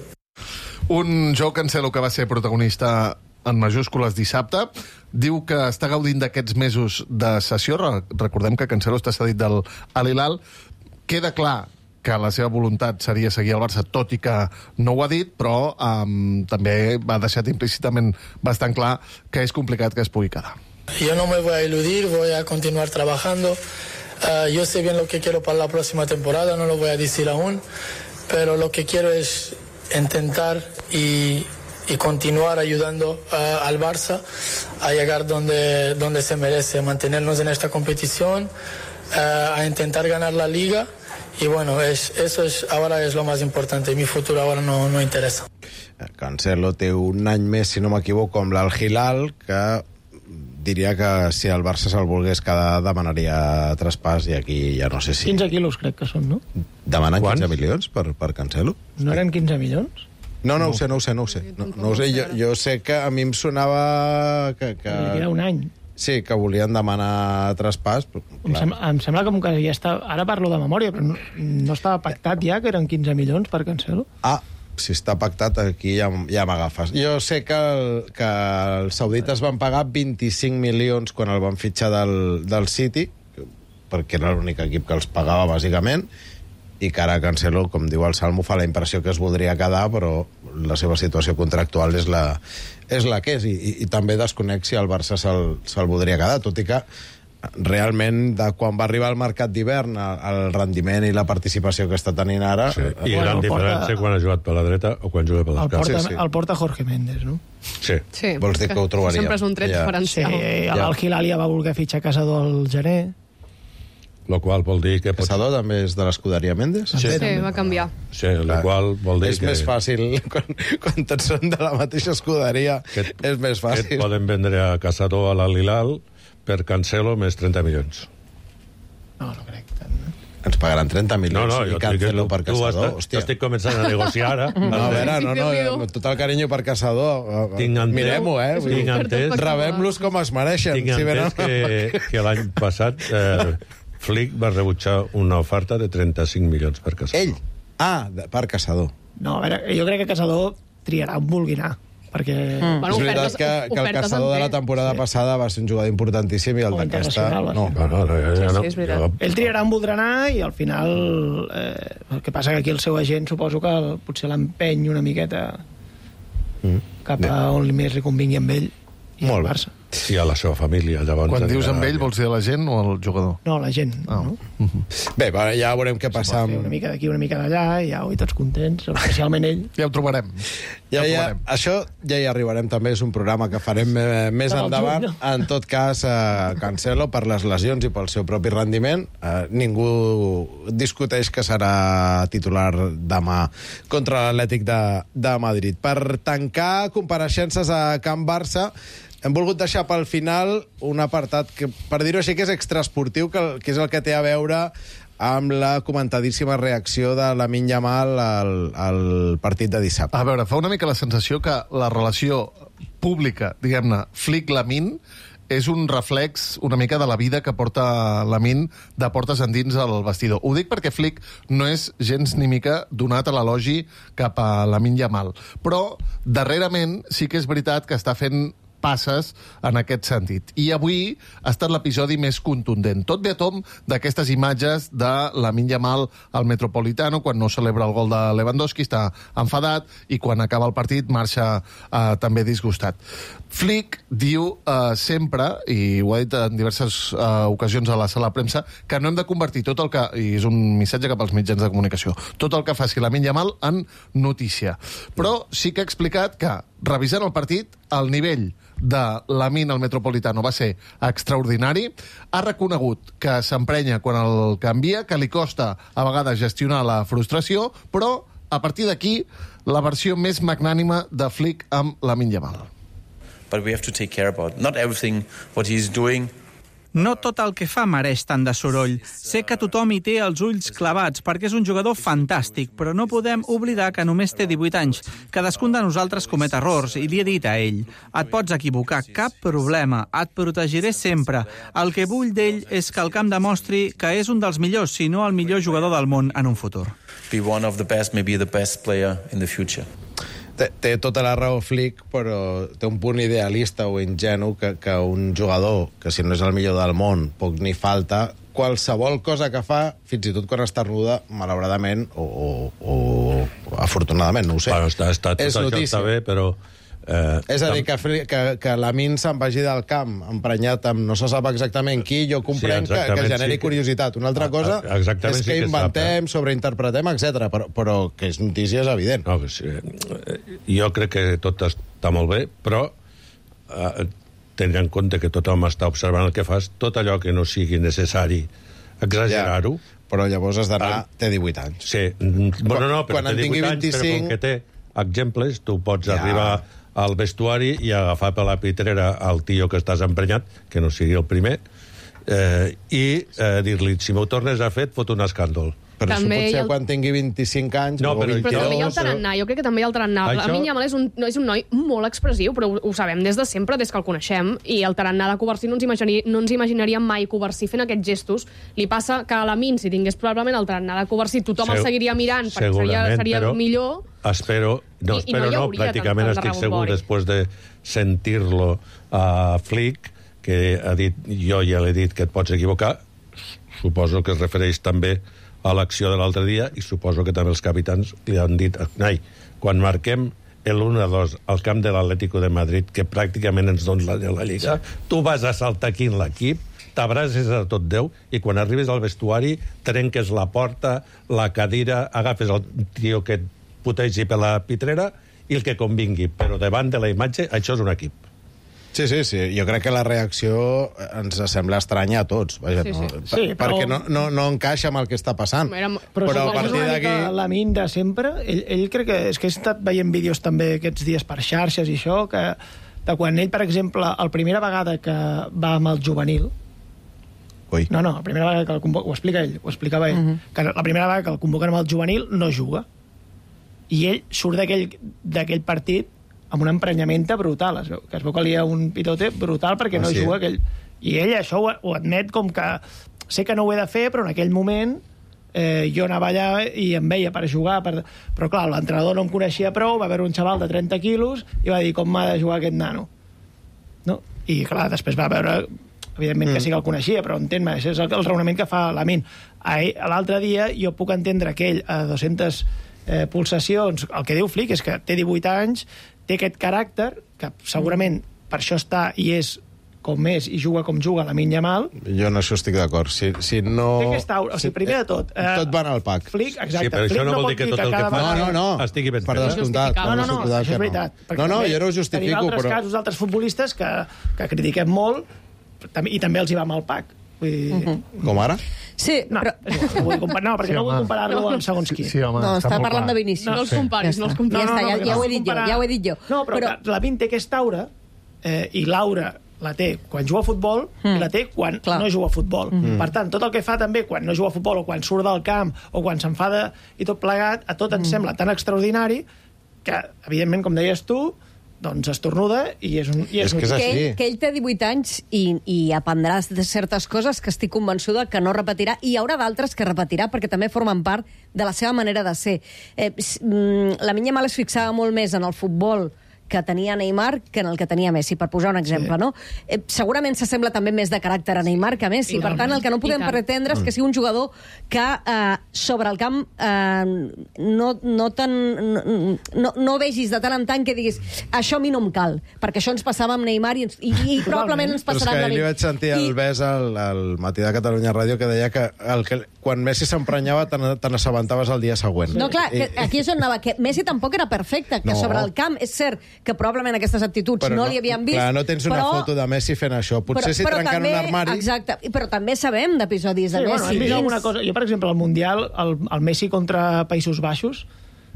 Un Joao Cancelo que va ser protagonista en majúscules dissabte, diu que està gaudint d'aquests mesos de sessió. Recordem que Cancelo està cedit del Al-Hilal. Queda clar que la seva voluntat seria seguir al Barça, tot i que no ho ha dit, però um, també va deixar implícitament bastant clar que és complicat que es pugui quedar. Yo no me voy a iludir, voy a continuar trabajando. Uh, yo sé bien lo que quiero para la próxima temporada, no lo voy a decir aún, pero lo que quiero es intentar y, y continuar ayudando uh, al Barça a llegar donde, donde se merece, mantenernos en esta competición, uh, a intentar ganar la Liga. Y bueno, es, eso es, ahora es lo más importante. Mi futuro ahora no, no interesa. Cancelo té un any més, si no m'equivoco, amb l'Al-Hilal, que diria que si el Barça se'l volgués quedar demanaria traspàs, i aquí ja no sé si... quinze quilos crec que són, no? Demanen quinze milions per, per Cancelo? No eren quinze milions? No, no, no ho sé, no ho sé, no ho sé. No, no ho sé. Jo, jo sé que a mi em sonava que... que... Era un any. Sí, que volien demanar traspàs. Em sembla, em sembla com que ja està... Ara parlo de memòria, però no, no estava pactat ja que eren quinze milions per Cancelo? Ah, si està pactat, aquí ja, ja m'agafes. Jo sé que, el, que els saudites van pagar vint-i-cinc milions quan el van fitxar del, del City, perquè era l'únic equip que els pagava, bàsicament, i que ara Cancelo, com diu el Salmo, fa la impressió que es voldria quedar, però la seva situació contractual és la, és la que és, i, i, i també desconec si el Barça se'l se voldria quedar, tot i que realment, de quan va arribar al mercat d'hivern, el rendiment i la participació que està tenint ara... Sí. I bueno, gran diferència porta... quan ha jugat per la dreta o quan juga per l'esquerra. El, porta, sí, sí. el porta Jorge Méndez, no? Sí. sí. Vols dir que ho trobaria? Sempre és un tret ja. diferencial. Sí, l'Al-Hilal ja va voler fitxar Caçador al gener. Lo qual vol dir que... Caçador pot... també és de l'escuderia Méndez? Sí, sí va canviar. Sí, lo qual vol dir és que... més fàcil, quan, quan tots són de la mateixa escuderia, que, és més fàcil. Que et poden vendre a Caçador a l'Al-Hilal per Cancelo més trenta milions. No, no crec tant. No? Ens pagaran trenta milions no, no, i Cancelo per Caçador. Tu estic començant a negociar ara. No, a veure, no, no, tot el carinyo per Caçador. Mirem-ho, eh? Tinc entès... Rebem-los com es mereixen. Tinc entès si que, que l'any passat eh, Flick va rebutjar una oferta de trenta-cinc milions per Caçador. Ell? Ah, per Caçador. No, a veure, jo crec que Caçador triarà on vulgui anar. Perquè... Mm. Bueno, és veritat que, que el Caçador de la temporada sí. passada va ser un jugador importantíssim i el d'aquesta... No. No, no, no, ja no. Sí, sí, jo... Ell triarà on voldrà anar i al final... Eh, el que passa que aquí el seu agent suposo que el, potser l'empeny una miqueta mm. cap a on més li convingui amb ell i Molt al bé. Barça. Sí, a la seva família. Llavors, Quan dius amb ell, vols dir a la gent o al jugador? No, la gent. Ah. No? Bé, ja veurem què passa amb... Una mica d'aquí, una mica d'allà, i ja, ui, tots contents, especialment ell. Ja ho trobarem. Ja, ja, això ja hi arribarem també, és un programa que farem eh, més Cap al endavant. juny, no? En tot cas, eh, Cancelo, per les lesions i pel seu propi rendiment, eh, ningú discuteix que serà titular demà contra l'Atlètic de, de Madrid. Per tancar compareixences a Can Barça, hem volgut deixar pel final un apartat que, per dir-ho així, que és extraesportiu, que, que és el que té a veure amb la comentadíssima reacció de Lamine Yamal al, al partit de dissabte. A veure, fa una mica la sensació que la relació pública, diguem-ne, Flick-Lamine, és un reflex una mica de la vida que porta Lamine de portes endins al vestidor. Ho dic perquè Flick no és gens ni mica donat a l'elogi cap a Lamine Yamal. Però, darrerament, sí que és veritat que està fent passes en aquest sentit. I avui ha estat l'episodi més contundent. Tot ve a tom d'aquestes imatges de Lamine Yamal al Metropolitano, quan no celebra el gol de Lewandowski, està enfadat, i quan acaba el partit marxa eh, també disgustat. Flick diu eh, sempre, i ho ha dit en diverses eh, ocasions a la sala de premsa, que no hem de convertir tot el que, i és un missatge cap als mitjans de comunicació, tot el que faci Lamine Yamal en notícia. Però sí que ha explicat que, revisant el partit, el nivell de Lamine al Metropolitano va ser extraordinari. Ha reconegut que s'emprenya quan el canvia, que li costa a vegades gestionar la frustració, però a partir d'aquí la versió més magnànima de Flick amb Lamine Yamal. But we have to take care about not everything what he's doing. No tot el que fa mereix tant de soroll. Sé que tothom hi té els ulls clavats perquè és un jugador fantàstic, però no podem oblidar que només té divuit anys. Cadascun de nosaltres comet errors, i li he dit a ell: et pots equivocar, cap problema, et protegiré sempre. El que vull d'ell és que el camp demostri que és un dels millors, si no el millor jugador del món en un futur. Be one of the best, maybe the best player in the future. Té, té tota la raó Flick, però té un punt idealista o ingenu que, que un jugador, que si no és el millor del món, poc ni falta, qualsevol cosa que fa, fins i tot quan està ruda, malauradament, o, o, o afortunadament, no ho sé. Bueno, està, està, tot és això notícia. està bé, però... Eh, és a dir, que, que, que Lamine se'n vagi del camp emprenyat amb no se sap exactament qui, jo comprenc sí, que, que generi sí, curiositat. Una altra cosa a, és que sí inventem, sobreinterpretem, etcètera. Però, però que és notícia és evident. No, sí, jo crec que tot està molt bé, però eh, tenint en compte que tothom està observant el que fas, tot allò que no sigui necessari exagerar-ho... Ja, però llavors has d'anar... Ah, té divuit anys. Sí, bueno, no, però quan té divuit anys, vint-i-cinc... però com que té exemples, tu pots ja. arribar al vestuari i agafar per la pitrera al tio que estàs emprenyat, que no sigui el primer, eh, i eh, dir-li, si m'ho tornes a fer, et fot un escàndol. Però també això potser el... quan tingui vint-i-cinc anys... No, però, però també hi ha el tarannà, jo crec que també hi ha el tarannà. Això... Lamine Yamal és un, és un noi molt expressiu, però ho, ho sabem des de sempre, des que el coneixem, i el tarannà de Covarsí no ens, imagini, no ens imaginaríem mai Covarsí fent aquests gestos. Li passa que a Lamine, si tingués probablement el tarannà de Covarsí, tothom el seguiria mirant, perquè seria, seria però millor... Espero, no, I, espero i no, no pràcticament tant, tant estic segur, rebombori. després de sentir-lo a Flick, que ha dit, jo ja l'he dit que et pots equivocar, suposo que es refereix també a l'acció de l'altre dia, i suposo que també els capitans li han dit, noi, quan marquem l'u a dos al camp de l'Atlético de Madrid, que pràcticament ens dons la, la Lliga, tu vas a saltar aquí en l'equip, t'abraces a tot Déu, i quan arribes al vestuari trenques la porta, la cadira, agafes el tio que et putegi per la pitrera i el que convingui, però davant de la imatge això és un equip. Sí, sí, sí. Jo crec que la reacció ens sembla estranya a tots. Vaja, Sí, sí. no, Sí, però- perquè no, no, no encaixa amb el que està passant. Era... Però, Però a però partir d'aquí... Lamine de sempre, ell, ell crec que... És que he estat veient vídeos també aquests dies per xarxes i això, que de quan ell, per exemple, la primera vegada que va amb el juvenil... Ui. No, no, la primera vegada que el convoca... Ho explica ell, ho explicava ell. Uh-huh. Que la primera vegada que el convoquen amb el juvenil no juga. I ell surt d'aquell d'aquell partit amb un emprenyament brutal. Es veu, que es veu que li ha un pitote brutal perquè Ah, no sí? juga aquell... I ell això ho, ho admet com que sé que no ho he de fer, però en aquell moment eh, jo anava allà i em veia per jugar, per... però clar, l'entrenador no em coneixia prou, va haver un xaval de trenta quilos i va dir com m'ha de jugar aquest nano. No? I clar, després va veure evidentment que sí que el coneixia, però entén-me, això és el, el raonament que fa Lamine. L'altre dia jo puc entendre que ell a dues-centes eh, pulsacions, el que diu Flick és que té divuit anys, té aquest caràcter, que segurament per això està i és com és i juga com juga Lamine Yamal... Jo en això estic d'acord. Si, si no... Té aquesta aura. O sigui, primer de tot... Eh, tot va en el pack. Flick, exacte. Sí, però això Flick no vol dir que tot el que fa No, no, no. estigui ben Per fet. descomptat. No, no, no, per això és descomptat veritat. que No, no, jo no ho justifico, Tenim altres però... casos d'altres futbolistes que, que critiquem molt tam- i també els hi va amb el pack. Vull dir... Mhm. Com ara? Sí, No, però... no, vull comparar, no perquè Sí, no vull home. comparar-lo amb segons qui. Sí, home, No, està molt parlant clar. de Vinícius. No els comparis, no els Ja comparis. està, ja, perquè ja ho he no dit jo, comparar- ja ho he dit jo. No, però, Però- però... la Lamine té aquesta aura eh, i l'aura la té quan juga a futbol mm. i la té quan Clar. no juga a futbol. Mm. Per tant, tot el que fa també quan no juga a futbol o quan surt del camp o quan s'enfada i tot plegat, a tot ens mm. sembla tan extraordinari que, evidentment, com deies tu, doncs estornuda i és un... I És que és que així. ell, que ell té divuit anys i, i aprendràs de certes coses que estic convençuda que no repetirà, i hi haurà d'altres que repetirà perquè també formen part de la seva manera de ser. Eh, s- mm, la Lamine Yamal es fixava molt més en el futbol que tenia Neymar que en el que tenia Messi, per posar un exemple, sí. no? Eh, segurament s'assembla també més de caràcter a Neymar que a Messi, per tant, el que no podem I tant. pretendre és que sigui un jugador que eh, sobre el camp eh, no, no, tan, no, no, no vegis de tant en tant que diguis això a mi no em cal, perquè això ens passava amb Neymar i, ens, i, i probablement ens Però és passarà que amb ahir li David. vaig sentir el bes al, al matí de Catalunya Ràdio que deia que, el que quan Messi s'emprenyava te te n'assabentaves el dia següent. No, clar, que aquí és on anava, que Messi tampoc era perfecte, que No. sobre el camp és cert que probablement aquestes actituds Però no li havien vist. Clar, no tens una però, foto de Messi fent això. Potser si però trencant també, un armari... Exacte, però també sabem d'episodis Sí, de bueno, Messi. hem vist dins. alguna cosa. Jo, per exemple, al Mundial, el, el Messi contra Països Baixos,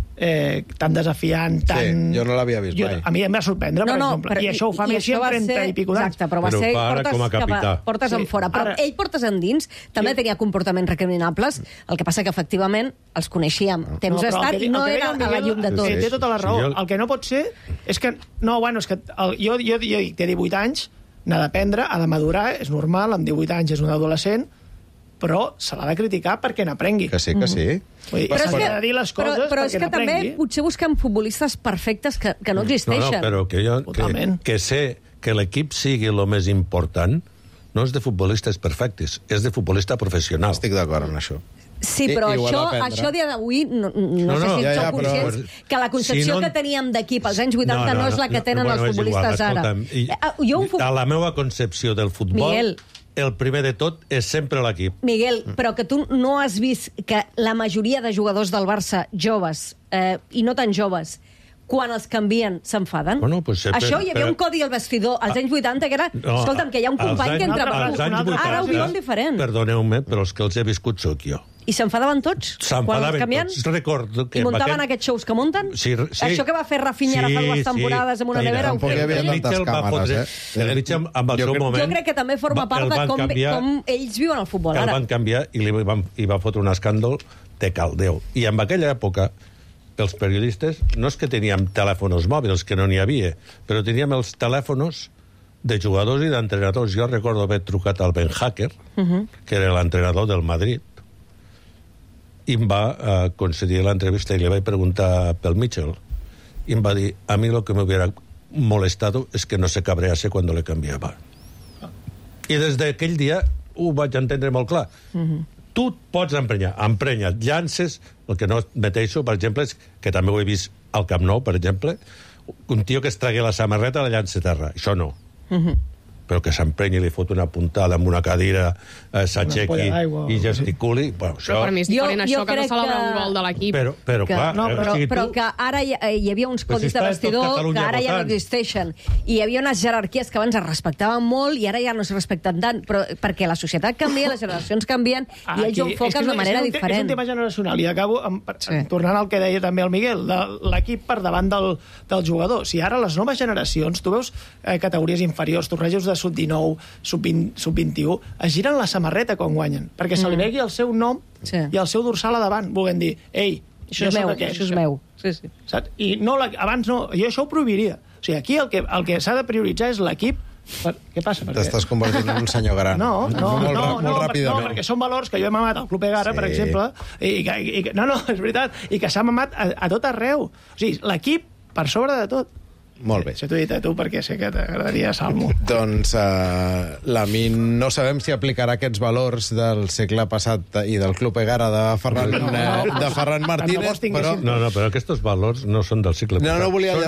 eh, tan desafiant, tan... Sí, jo no l'havia vist jo, mai. A mi em va sorprendre, No, per no, exemple. però- I això ho fa i Messi això amb va trenta ser- i pico d'anys. Exacte, però va Però ser fa ara portes, com a cap capità. portes Sí, en fora. Però ara- ell portes endins també tenia comportaments recriminables, el que passa que efectivament els coneixíem temps però el d'estat que- i no el que era deia el a la Miguel, llum de eh, tots. Té tota la Sí, raó. jo- El que no pot ser és que... No, bueno, és que el, jo, jo, jo dic, té divuit anys, n'ha d'aprendre, ha de madurar, és normal, amb divuit anys és un adolescent, però se l'ha de criticar perquè n'aprengui. Que sí, que sí. Vull dir, Però és s'ha que, de dir les però, coses però és perquè que també n'aprengui. potser busquem futbolistes perfectes que, que no No, existeixen. no, però que jo que, Totalment. que sé que l'equip sigui el més important no és de futbolistes perfectes, és de futbolista professional. Estic d'acord amb això. Sí, I- però i ho ha això, d'aprendre. això a dia d'avui no, no, No, sé no, si ja, sou ja, però- conscients que la concepció Si no- que teníem d'equip als anys vuitanta no, no és la que tenen bueno, els és futbolistes igual, ara. escolta'm, i, Eh, jo un fu- a la meva concepció del futbol, Miguel. el primer de tot és sempre l'equip. Miguel, però que tu no has vist que la majoria de jugadors del Barça, joves, eh, i no tan joves, quan els canvien, s'enfaden? Bueno, pues, eh, Això però- hi havia però- un codi al vestidor als anys vuitanta que era, No, escolta'm, que hi ha un als company que anys- entra per als tu. anys Ara ho vuitanta, viuen diferent. Perdoneu-me, però els que els he viscut sóc jo. I s'enfadaven tots? Quan els S'enfadaven canvien? tots. Recordo que... I amb muntaven aquest- aquests shows que munten? Sí, sí. Això que va fer Rafinha ara fa dues temporades amb una Mira, nevera... ho tampoc hi feia havia ell? tantes Mitchell va càmeres, fotre- eh? El Mitchell, amb el Jo seu crec- moment... Jo crec que també forma va- part el de van com, canviar, com ells viuen el futbol el ara. van canviar i li van, i va fotre un escàndol de caldeu. I en aquella època, els periodistes, no és que teníem telèfons mòbils, que no n'hi havia, però teníem els telèfons de jugadors i d'entrenadors. Jo recordo haver trucat al Ben Hacker, uh -huh. que era l'entrenador del Madrid, i em va eh, concedir l'entrevista i li vaig preguntar pel Mitchell. Y em va dir, a mí lo que me hubiera molestado es que no se cabrease cuando le cambiaba. I des d'aquell dia ho vaig entendre molt clar. Mhm. Tu et pots emprenyar, emprenyat, llances, el que no admeteixo, per exemple, és que també ho he vist al Camp Nou, per exemple, un tio que es tregui la samarreta la llança a terra. Això no. Mhm. Però que s'emprenyi i li fot una puntada amb una cadira, eh, s'aixequi ampolla d'aigua, i sí. gesticuli... Bueno, això... Però per mi és Jo- diferent jo això que no crec celebrar que- un gol de l'equip. Però, però que, clar, no, eh, però, o sigui, però tu- que ara hi, hi havia uns Però si codis de està tot vestidor que Catalunya ara ja no votant. existeixen. I hi havia unes jerarquies que abans es respectaven molt i ara ja no es respecten tant, però perquè la societat canvia, les generacions canvien i ells ho Aquí- és que enfoquen és de un- manera és un te- diferent. És un tema generacional, i acabo amb, per, Sí. tornant al que deia també el Miguel, de l'equip per davant del, del jugador. Si ara les noves generacions, tu veus eh, categories inferiors, tornejos de sub dinou, sub vint, sub vint-i-u, es giren la samarreta quan guanyen, perquè se li Mm. vegi el seu nom Sí. i el seu dorsal a davant, volent dir, ei, Això jo és sóc meu, aquest. això és meu. Sí, sí. Saps? I no, la, abans no, jo això ho prohibiria. O sigui, aquí el que, el que s'ha de prioritzar és l'equip. Per, què passa? Per què? T'estàs convertint en un senyor gran. No, no, molt, no, molt no, per, ràpidament. no, perquè són valors que jo he mamat al Club Egara, Sí. per exemple, i, que- i, que- no, no, és veritat, i que s'ha mamat a, a tot arreu. O sigui, l'equip per sobre de tot. Molt bé. Això t'ho he dit a tu perquè sé que t'agradaria Salmo. Doncs uh, la Min no sabem si aplicarà aquests valors del segle passat i del Club Egara de Ferran, No, no, eh, de Ferran tant de bo Martínez, els tinguéssim. però... No, no, però aquests valors no són del segle No, no passat. volia- Són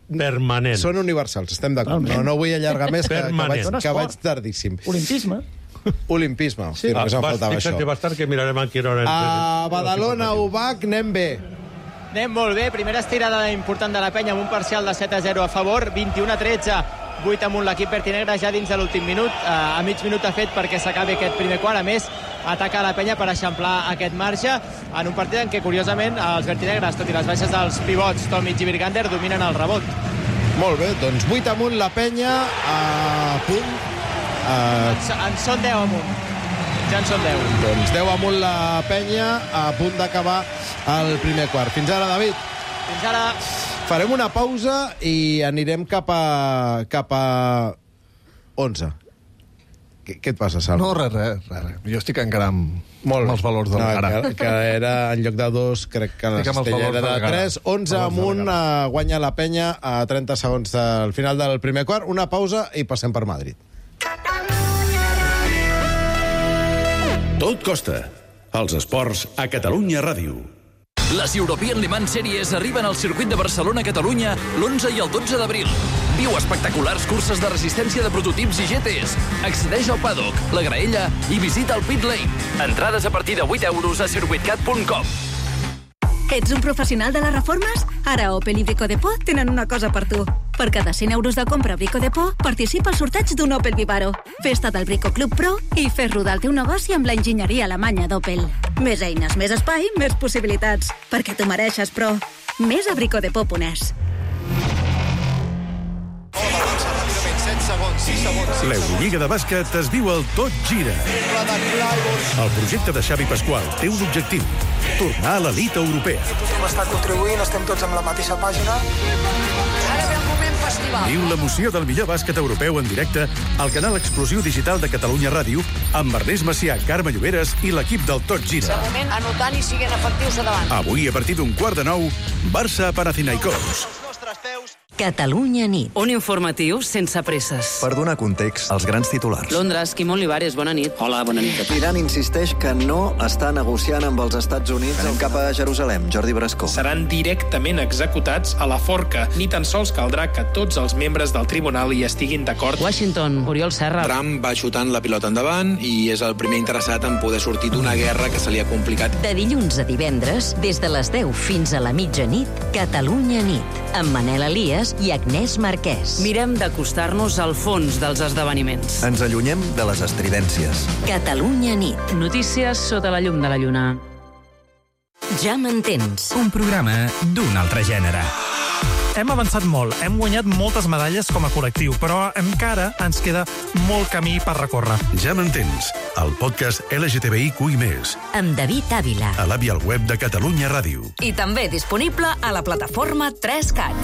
Permanent. Són universals, estem d'acord. No, no vull allargar més, que, que, vaig, que vaig tardíssim. Olimpisme. Olimpisme. Sí. Només em Ah, faltava vas, això. que va estar que mirarem a quina hora... A Badalona, Ubac, anem bé. Anem molt bé. Primera estirada important de la penya amb un parcial de set a zero a favor. vint-i-u a tretze. vuit amunt l'equip vertinegre ja dins de l'últim minut. A mig minut ha fet perquè s'acabi aquest primer quart. A més, ataca la penya per eixamplar aquest marge en un partit en què, curiosament, els vertinegres, tot i les baixes dels pivots Tomic i Virgander, dominen el rebot. Molt bé, doncs vuit amunt la penya, a punt. Uh... En, en són deu amunt. Ja en són deu. Doncs deu amunt la penya, a punt d'acabar el primer quart. Fins ara, David. Fins ara. Farem una pausa i anirem cap a, cap a onze. Què, què et passa, Salmo? No, res, res, res. Jo estic encara amb, Molt amb els valors del no, ara. que, que era, en lloc de dos, crec que la Estic amb els cistella valors era de del tres. Gara. onze Valors del amunt, uh, guanya la penya a trenta segons del final del primer quart. Una pausa i passem per Madrid. Tot costa. Els esports a Catalunya Ràdio. Les European Le Mans Series arriben al circuit de Barcelona-Catalunya l'onze i el dotze d'abril. Viu espectaculars curses de resistència de prototips i G Ts. Accedeix al paddock, la graella i visita el pit lane. Entrades a partir de vuit euros a circuitcat punt com. Ets un professional de les reformes? Ara Opel i Brico Depot tenen una cosa per tu. Per cada cent euros de compra a Brico Depot, participa al sorteig d'un Opel Vivaro. Festa del Brico Club Pro i fes rodar el teu negoci amb la enginyeria alemanya d'Opel. Més eines, més espai, més possibilitats. Perquè t'ho mereixes, Pro. Més a bricodepot punt es. L'Eurolliga de bàsquet es viu al Tot Gira. El projecte de Xavi Pasqual té un objectiu: tornar a l'elit europea. Tothom està contribuint, estem tots amb la mateixa pàgina. Ara ve el moment festival. Viu l'emoció del millor bàsquet europeu en directe al canal exclusiu digital de Catalunya Ràdio amb Ernest Macià, Carme Lloberes i l'equip del Tot Gira. De moment, anotant i siguent efectius a davant. Avui, a partir d'un quart de nou, Barça-Panathinaikos. Catalunya nit. Un informatiu sense presses. Per donar context als grans titulars. Londres, Quim Olivares, bona nit. Hola, bona nit. L'Iran insisteix que no està negociant amb els Estats Units. Anem cap a Jerusalem. Jordi Brascó. Seran directament executats a la forca. Ni tan sols caldrà que tots els membres del tribunal hi estiguin d'acord. Washington, Oriol Serra. Trump va xutant la pilota endavant i és el primer interessat en poder sortir d'una guerra que se li ha complicat. De dilluns a divendres, des de les deu fins a la mitjanit, Catalunya nit, amb Manel Elias i Agnès Marquès. Mirem d'acostar-nos al fons dels esdeveniments. Ens allunyem de les estridències. Catalunya nit. Notícies sota la llum de la lluna. Ja m'entens. Un programa d'un altre gènere. Hem avançat molt, hem guanyat moltes medalles com a col·lectiu, però encara ens queda molt camí per recórrer. Ja m'entens, el podcast L G T B I Q i més. Amb David Ávila. A l'app i al web de Catalunya Ràdio. I també disponible a la plataforma tres cat.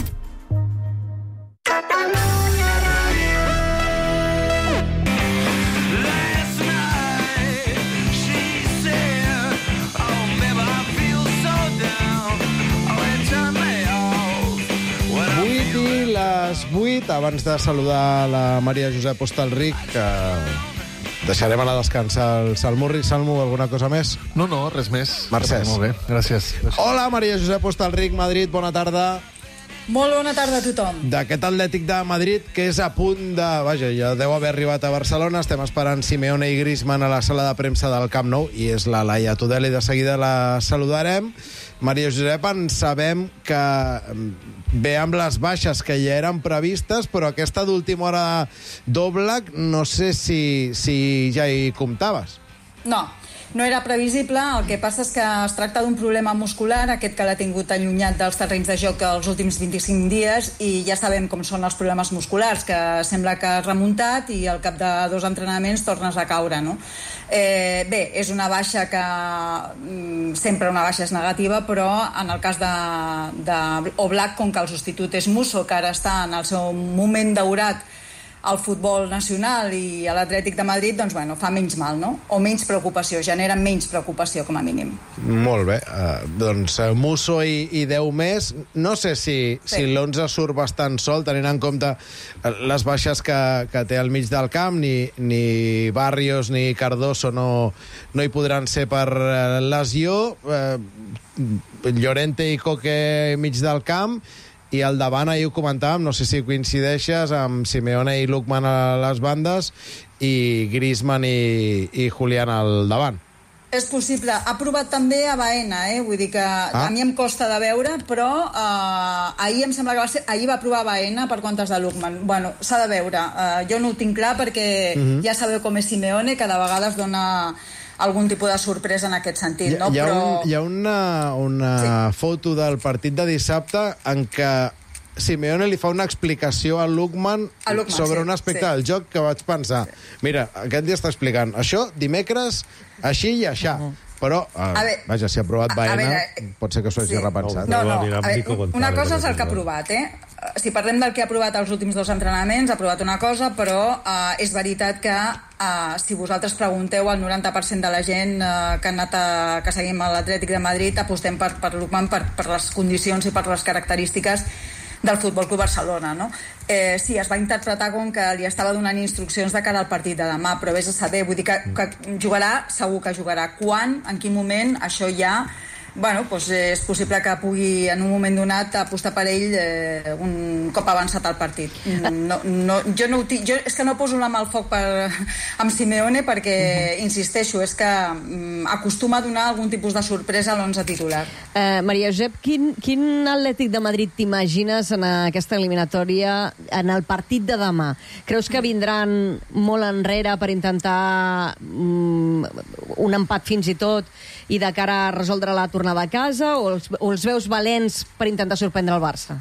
Les vuit, abans de saludar la Maria Josep Hostalric, que deixarem anar a descansar el Salmurri. Salmo, alguna cosa més? No, no, res més. Mercès. Molt bé, gràcies. Hola, Maria Josep Hostalric, Madrid, bona tarda. Molt bona tarda a tothom. D'aquest Atlètic de Madrid, que és a punt de... Vaja, ja deu haver arribat a Barcelona. Estem esperant Simeone i Griezmann a la sala de premsa del Camp Nou, i és la Laia Tudela, i de seguida la saludarem. Maria Josep, en sabem que ve amb les baixes que ja eren previstes, però aquesta d'última hora d'Oblak no sé si, si ja hi comptaves. No, no era previsible. El que passa és que es tracta d'un problema muscular, aquest que l'ha tingut allunyat dels terrenys de joc els últims vint-i-cinc dies, i ja sabem com són els problemes musculars, que sembla que has remuntat i al cap de dos entrenaments tornes a caure, no? Eh, bé, és una baixa que sempre una baixa és negativa, però en el cas de, de Oblak, com que el substitut és Musso, que ara està en el seu moment daurat al futbol nacional i a l'Atlètic de Madrid, doncs bueno, fa menys mal, no? O menys preocupació, genera menys preocupació com a mínim. Molt bé, uh, doncs uh, Musso i, i deu més. No sé si, sí. si l'onze surt bastant sol, tenint en compte les baixes que, que té al mig del camp, ni, ni Barrios ni Cardoso no, no hi podran ser per uh, lesió. Uh, Llorente i Coque mig del camp, i al davant ahir ho comentàvem, no sé si coincideixes, amb Simeone i Lookman a les bandes i Griezmann i, i Julián al davant. És possible. Ha provat també a Baena, eh? Vull dir que ah. a mi em costa de veure, però eh, ahir em sembla que va ser... Ahir va provar Baena per comptes de Lookman. Bueno, s'ha de veure. Eh, jo no ho tinc clar perquè uh-huh. ja sabeu com és Simeone, que de vegades dona algun tipus de sorpresa en aquest sentit, no? Hi ha, però... un, hi ha una, una sí. foto del partit de dissabte en què Simeone li fa una explicació a Lookman, a Lookman sobre sí, un aspecte sí. del joc que vaig pensar. Mira, aquest dia està explicant això dimecres, així i aixà. Uh -huh. Però, uh, veure, vaja, si ha provat Baena, pot ser que s'ho hagi sí. repensat. No, no, a veure, una cosa és el que ha provat, eh? Si parlem del que ha provat els últims dos entrenaments, ha provat una cosa, però uh, és veritat que uh, si vosaltres pregunteu al noranta per cent de la gent uh, que ha anat a, que seguim a l'Atlètic de Madrid, apostem per, per Lookman per, per les condicions i per les característiques del Futbol Club Barcelona, no? Eh, sí, es va interpretar com que li estava donant instruccions de cara al partit de demà, però vés a saber, vull dir que, que jugarà, segur que jugarà. Quan, en quin moment, això ja... Bueno, doncs és possible que pugui en un moment donat apostar per ell eh, un cop avançat al partit. No, no, jo, no ho tinc, jo és que no poso la mà al foc per, amb Simeone perquè, uh-huh. insisteixo, és que um, acostuma a donar algun tipus de sorpresa a l'onze titular. Eh, Maria Josep, quin, quin Atlètic de Madrid t'imagines en aquesta eliminatòria en el partit de demà? Creus que vindran molt enrere per intentar um, un empat fins i tot i de cara a resoldre la tornada a casa, o els, o els veus valents per intentar sorprendre el Barça?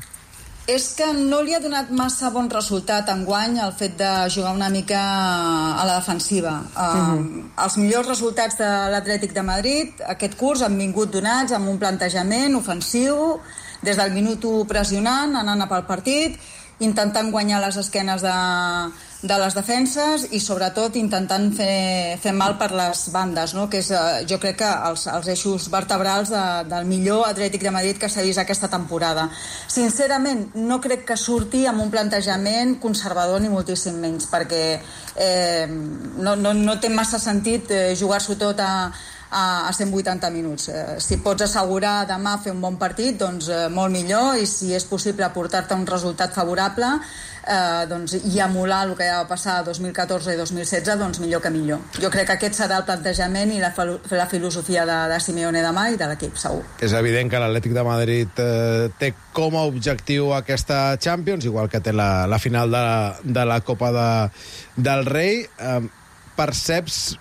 És que no li ha donat massa bon resultat enguany el fet de jugar una mica a la defensiva. Uh-huh. Um, els millors resultats de l'Atlètic de Madrid aquest curs han vingut donats amb un plantejament ofensiu, des del minut u pressionant, anant a pel partit, intentant guanyar les esquenes de, de les defenses i sobretot intentant fer, fer mal per les bandes, no? Que és, jo crec que els, els eixos vertebrals de, del millor Atlètic de Madrid que s'ha vist aquesta temporada. Sincerament, no crec que surti amb un plantejament conservador ni moltíssim menys, perquè eh, no, no, no té massa sentit eh, jugar-s'ho tot a a cent vuitanta minuts. Eh, si pots assegurar demà fer un bon partit, doncs eh, molt millor, i si és possible portar-te un resultat favorable eh, doncs, i emular el que ja va passar dos mil catorze i dos mil setze, doncs millor que millor. Jo crec que aquest serà el plantejament i la, la filosofia de, de Simeone demà i de l'equip, segur. És evident que l'Atlètic de Madrid eh, té com a objectiu aquesta Champions, igual que té la, la final de la, de la Copa de, del Rei. Eh, perceps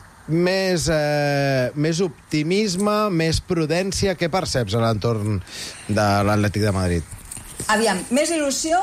més, eh, més optimisme, més prudència? Què perceps a l'entorn de l'Atlètic de Madrid? Aviam, més il·lusió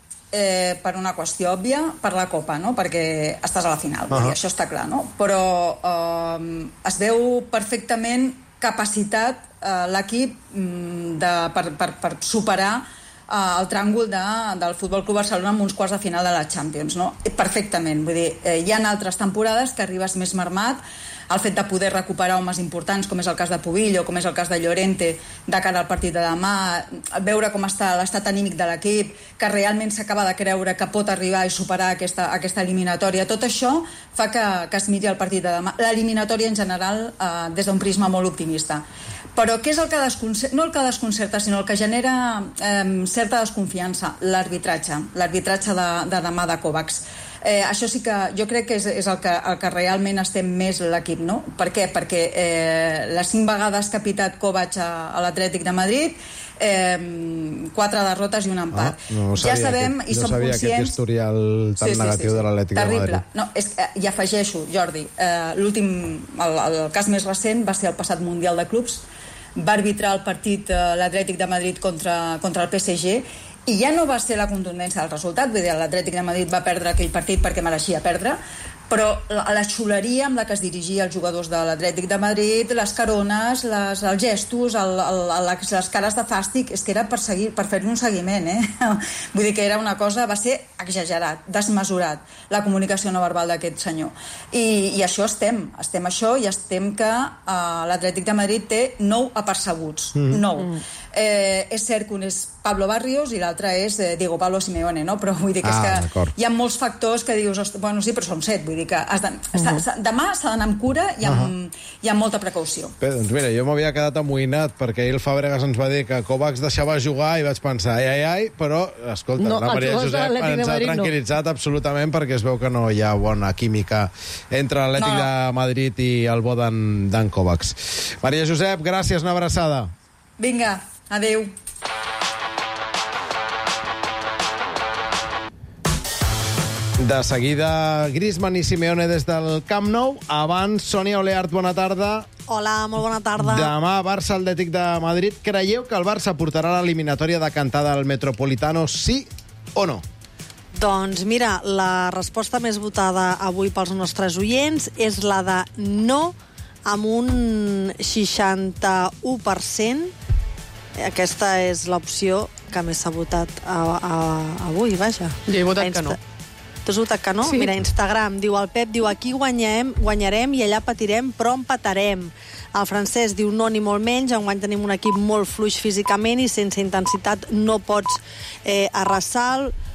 eh, per una qüestió òbvia, per la Copa, no? Perquè estàs a la final, uh-huh. això està clar, no? Però eh, es veu perfectament capacitat eh, l'equip de, per, per, per superar Uh, el tràngol de, del Futbol Club Barcelona amb uns quarts de final de la Champions, no? Perfectament, vull dir, eh, hi ha altres temporades que arribes més marmat, el fet de poder recuperar homes importants, com és el cas de Pubillo, com és el cas de Llorente, de cara al partit de demà, veure com està l'estat anímic de l'equip, que realment s'acaba de creure que pot arribar i superar aquesta, aquesta eliminatòria. Tot això fa que, que es miri el partit de demà. L'eliminatòria en general, eh, des d'un prisma molt optimista. Però què és el que desconcerta? No el que desconcerta, sinó el que genera eh, certa desconfiança, l'arbitratge, l'arbitratge de, de demà de Kovacs. Eh, això sí que jo crec que és, és el, que, el que realment estem més l'equip, no? Per què? Perquè eh, les cinc vegades que ha pitat Kovac a, a l'Atlètic de Madrid, eh, quatre derrotes i un empat. Ah, no sabia, ja sabem aquest, i no som sabia conscients... aquest historial tan sí, sí, negatiu sí, sí. de l'Atlètic de Madrid. No, és, eh, i afegeixo, Jordi, eh, l'últim, el, el cas més recent va ser el passat Mundial de Clubs, va arbitrar el partit eh, l'Atlètic de Madrid contra, contra el P S G, i ja no va ser la contundència del resultat, vull dir, l'Atlètic de Madrid va perdre aquell partit perquè mereixia perdre, però la, la xuleria amb la que es dirigia els jugadors de l'Atlètic de Madrid, les carones, les, els gestos, el, el, les, les cares de fàstic, és que era per, seguir, per fer-li un seguiment, eh? Vull dir que era una cosa, va ser exagerat, desmesurat, la comunicació no verbal d'aquest senyor. I, i això estem, estem això, i estem que uh, l'Atlètic de Madrid té nou apercebuts, mm. nou. Mm. eh, és cert que un és Pablo Barrios i l'altre és eh, Diego Pablo Simeone, no? Però vull dir que, Ah, és que hi ha molts factors que dius, hosti, bueno, sí, però són set, vull dir que has de, uh-huh. s'ha, demà s'ha d'anar amb cura i amb, uh-huh. i amb molta precaució. Bé, doncs mira, jo m'havia quedat amoïnat perquè ahir el Fàbregas ens va dir que Kovacs deixava jugar i vaig pensar, ai, ai, ai, però, escolta, No, la els Maria jugadors de Josep l'Atlètic de ens ha Madrid no. tranquil·litzat absolutament perquè es veu que no hi ha bona química entre l'Atlètic No. de Madrid i el bo d'en Kovacs. Maria Josep, gràcies, una abraçada. Vinga, adeu. De seguida, Griezmann i Simeone des del Camp Nou. Abans, Sònia Oleart, bona tarda. Hola, molt bona tarda. Demà, Barça Atlètic de Madrid. Creieu que el Barça portarà l'eliminatòria de cantada al Metropolitano, sí o no? Doncs mira, la resposta més votada avui pels nostres oients és la de no, amb un seixanta-u per cent. Aquesta és l'opció que més s'ha votat a, a, avui, vaja. Jo he votat Insta... que no. Tu has votat que no? Sí. Mira, Instagram, diu el Pep, diu aquí guanyem, guanyarem i allà patirem, però empatarem. El francès diu no, ni molt menys, enguany tenim un equip molt fluix físicament i sense intensitat no pots eh, arrasar.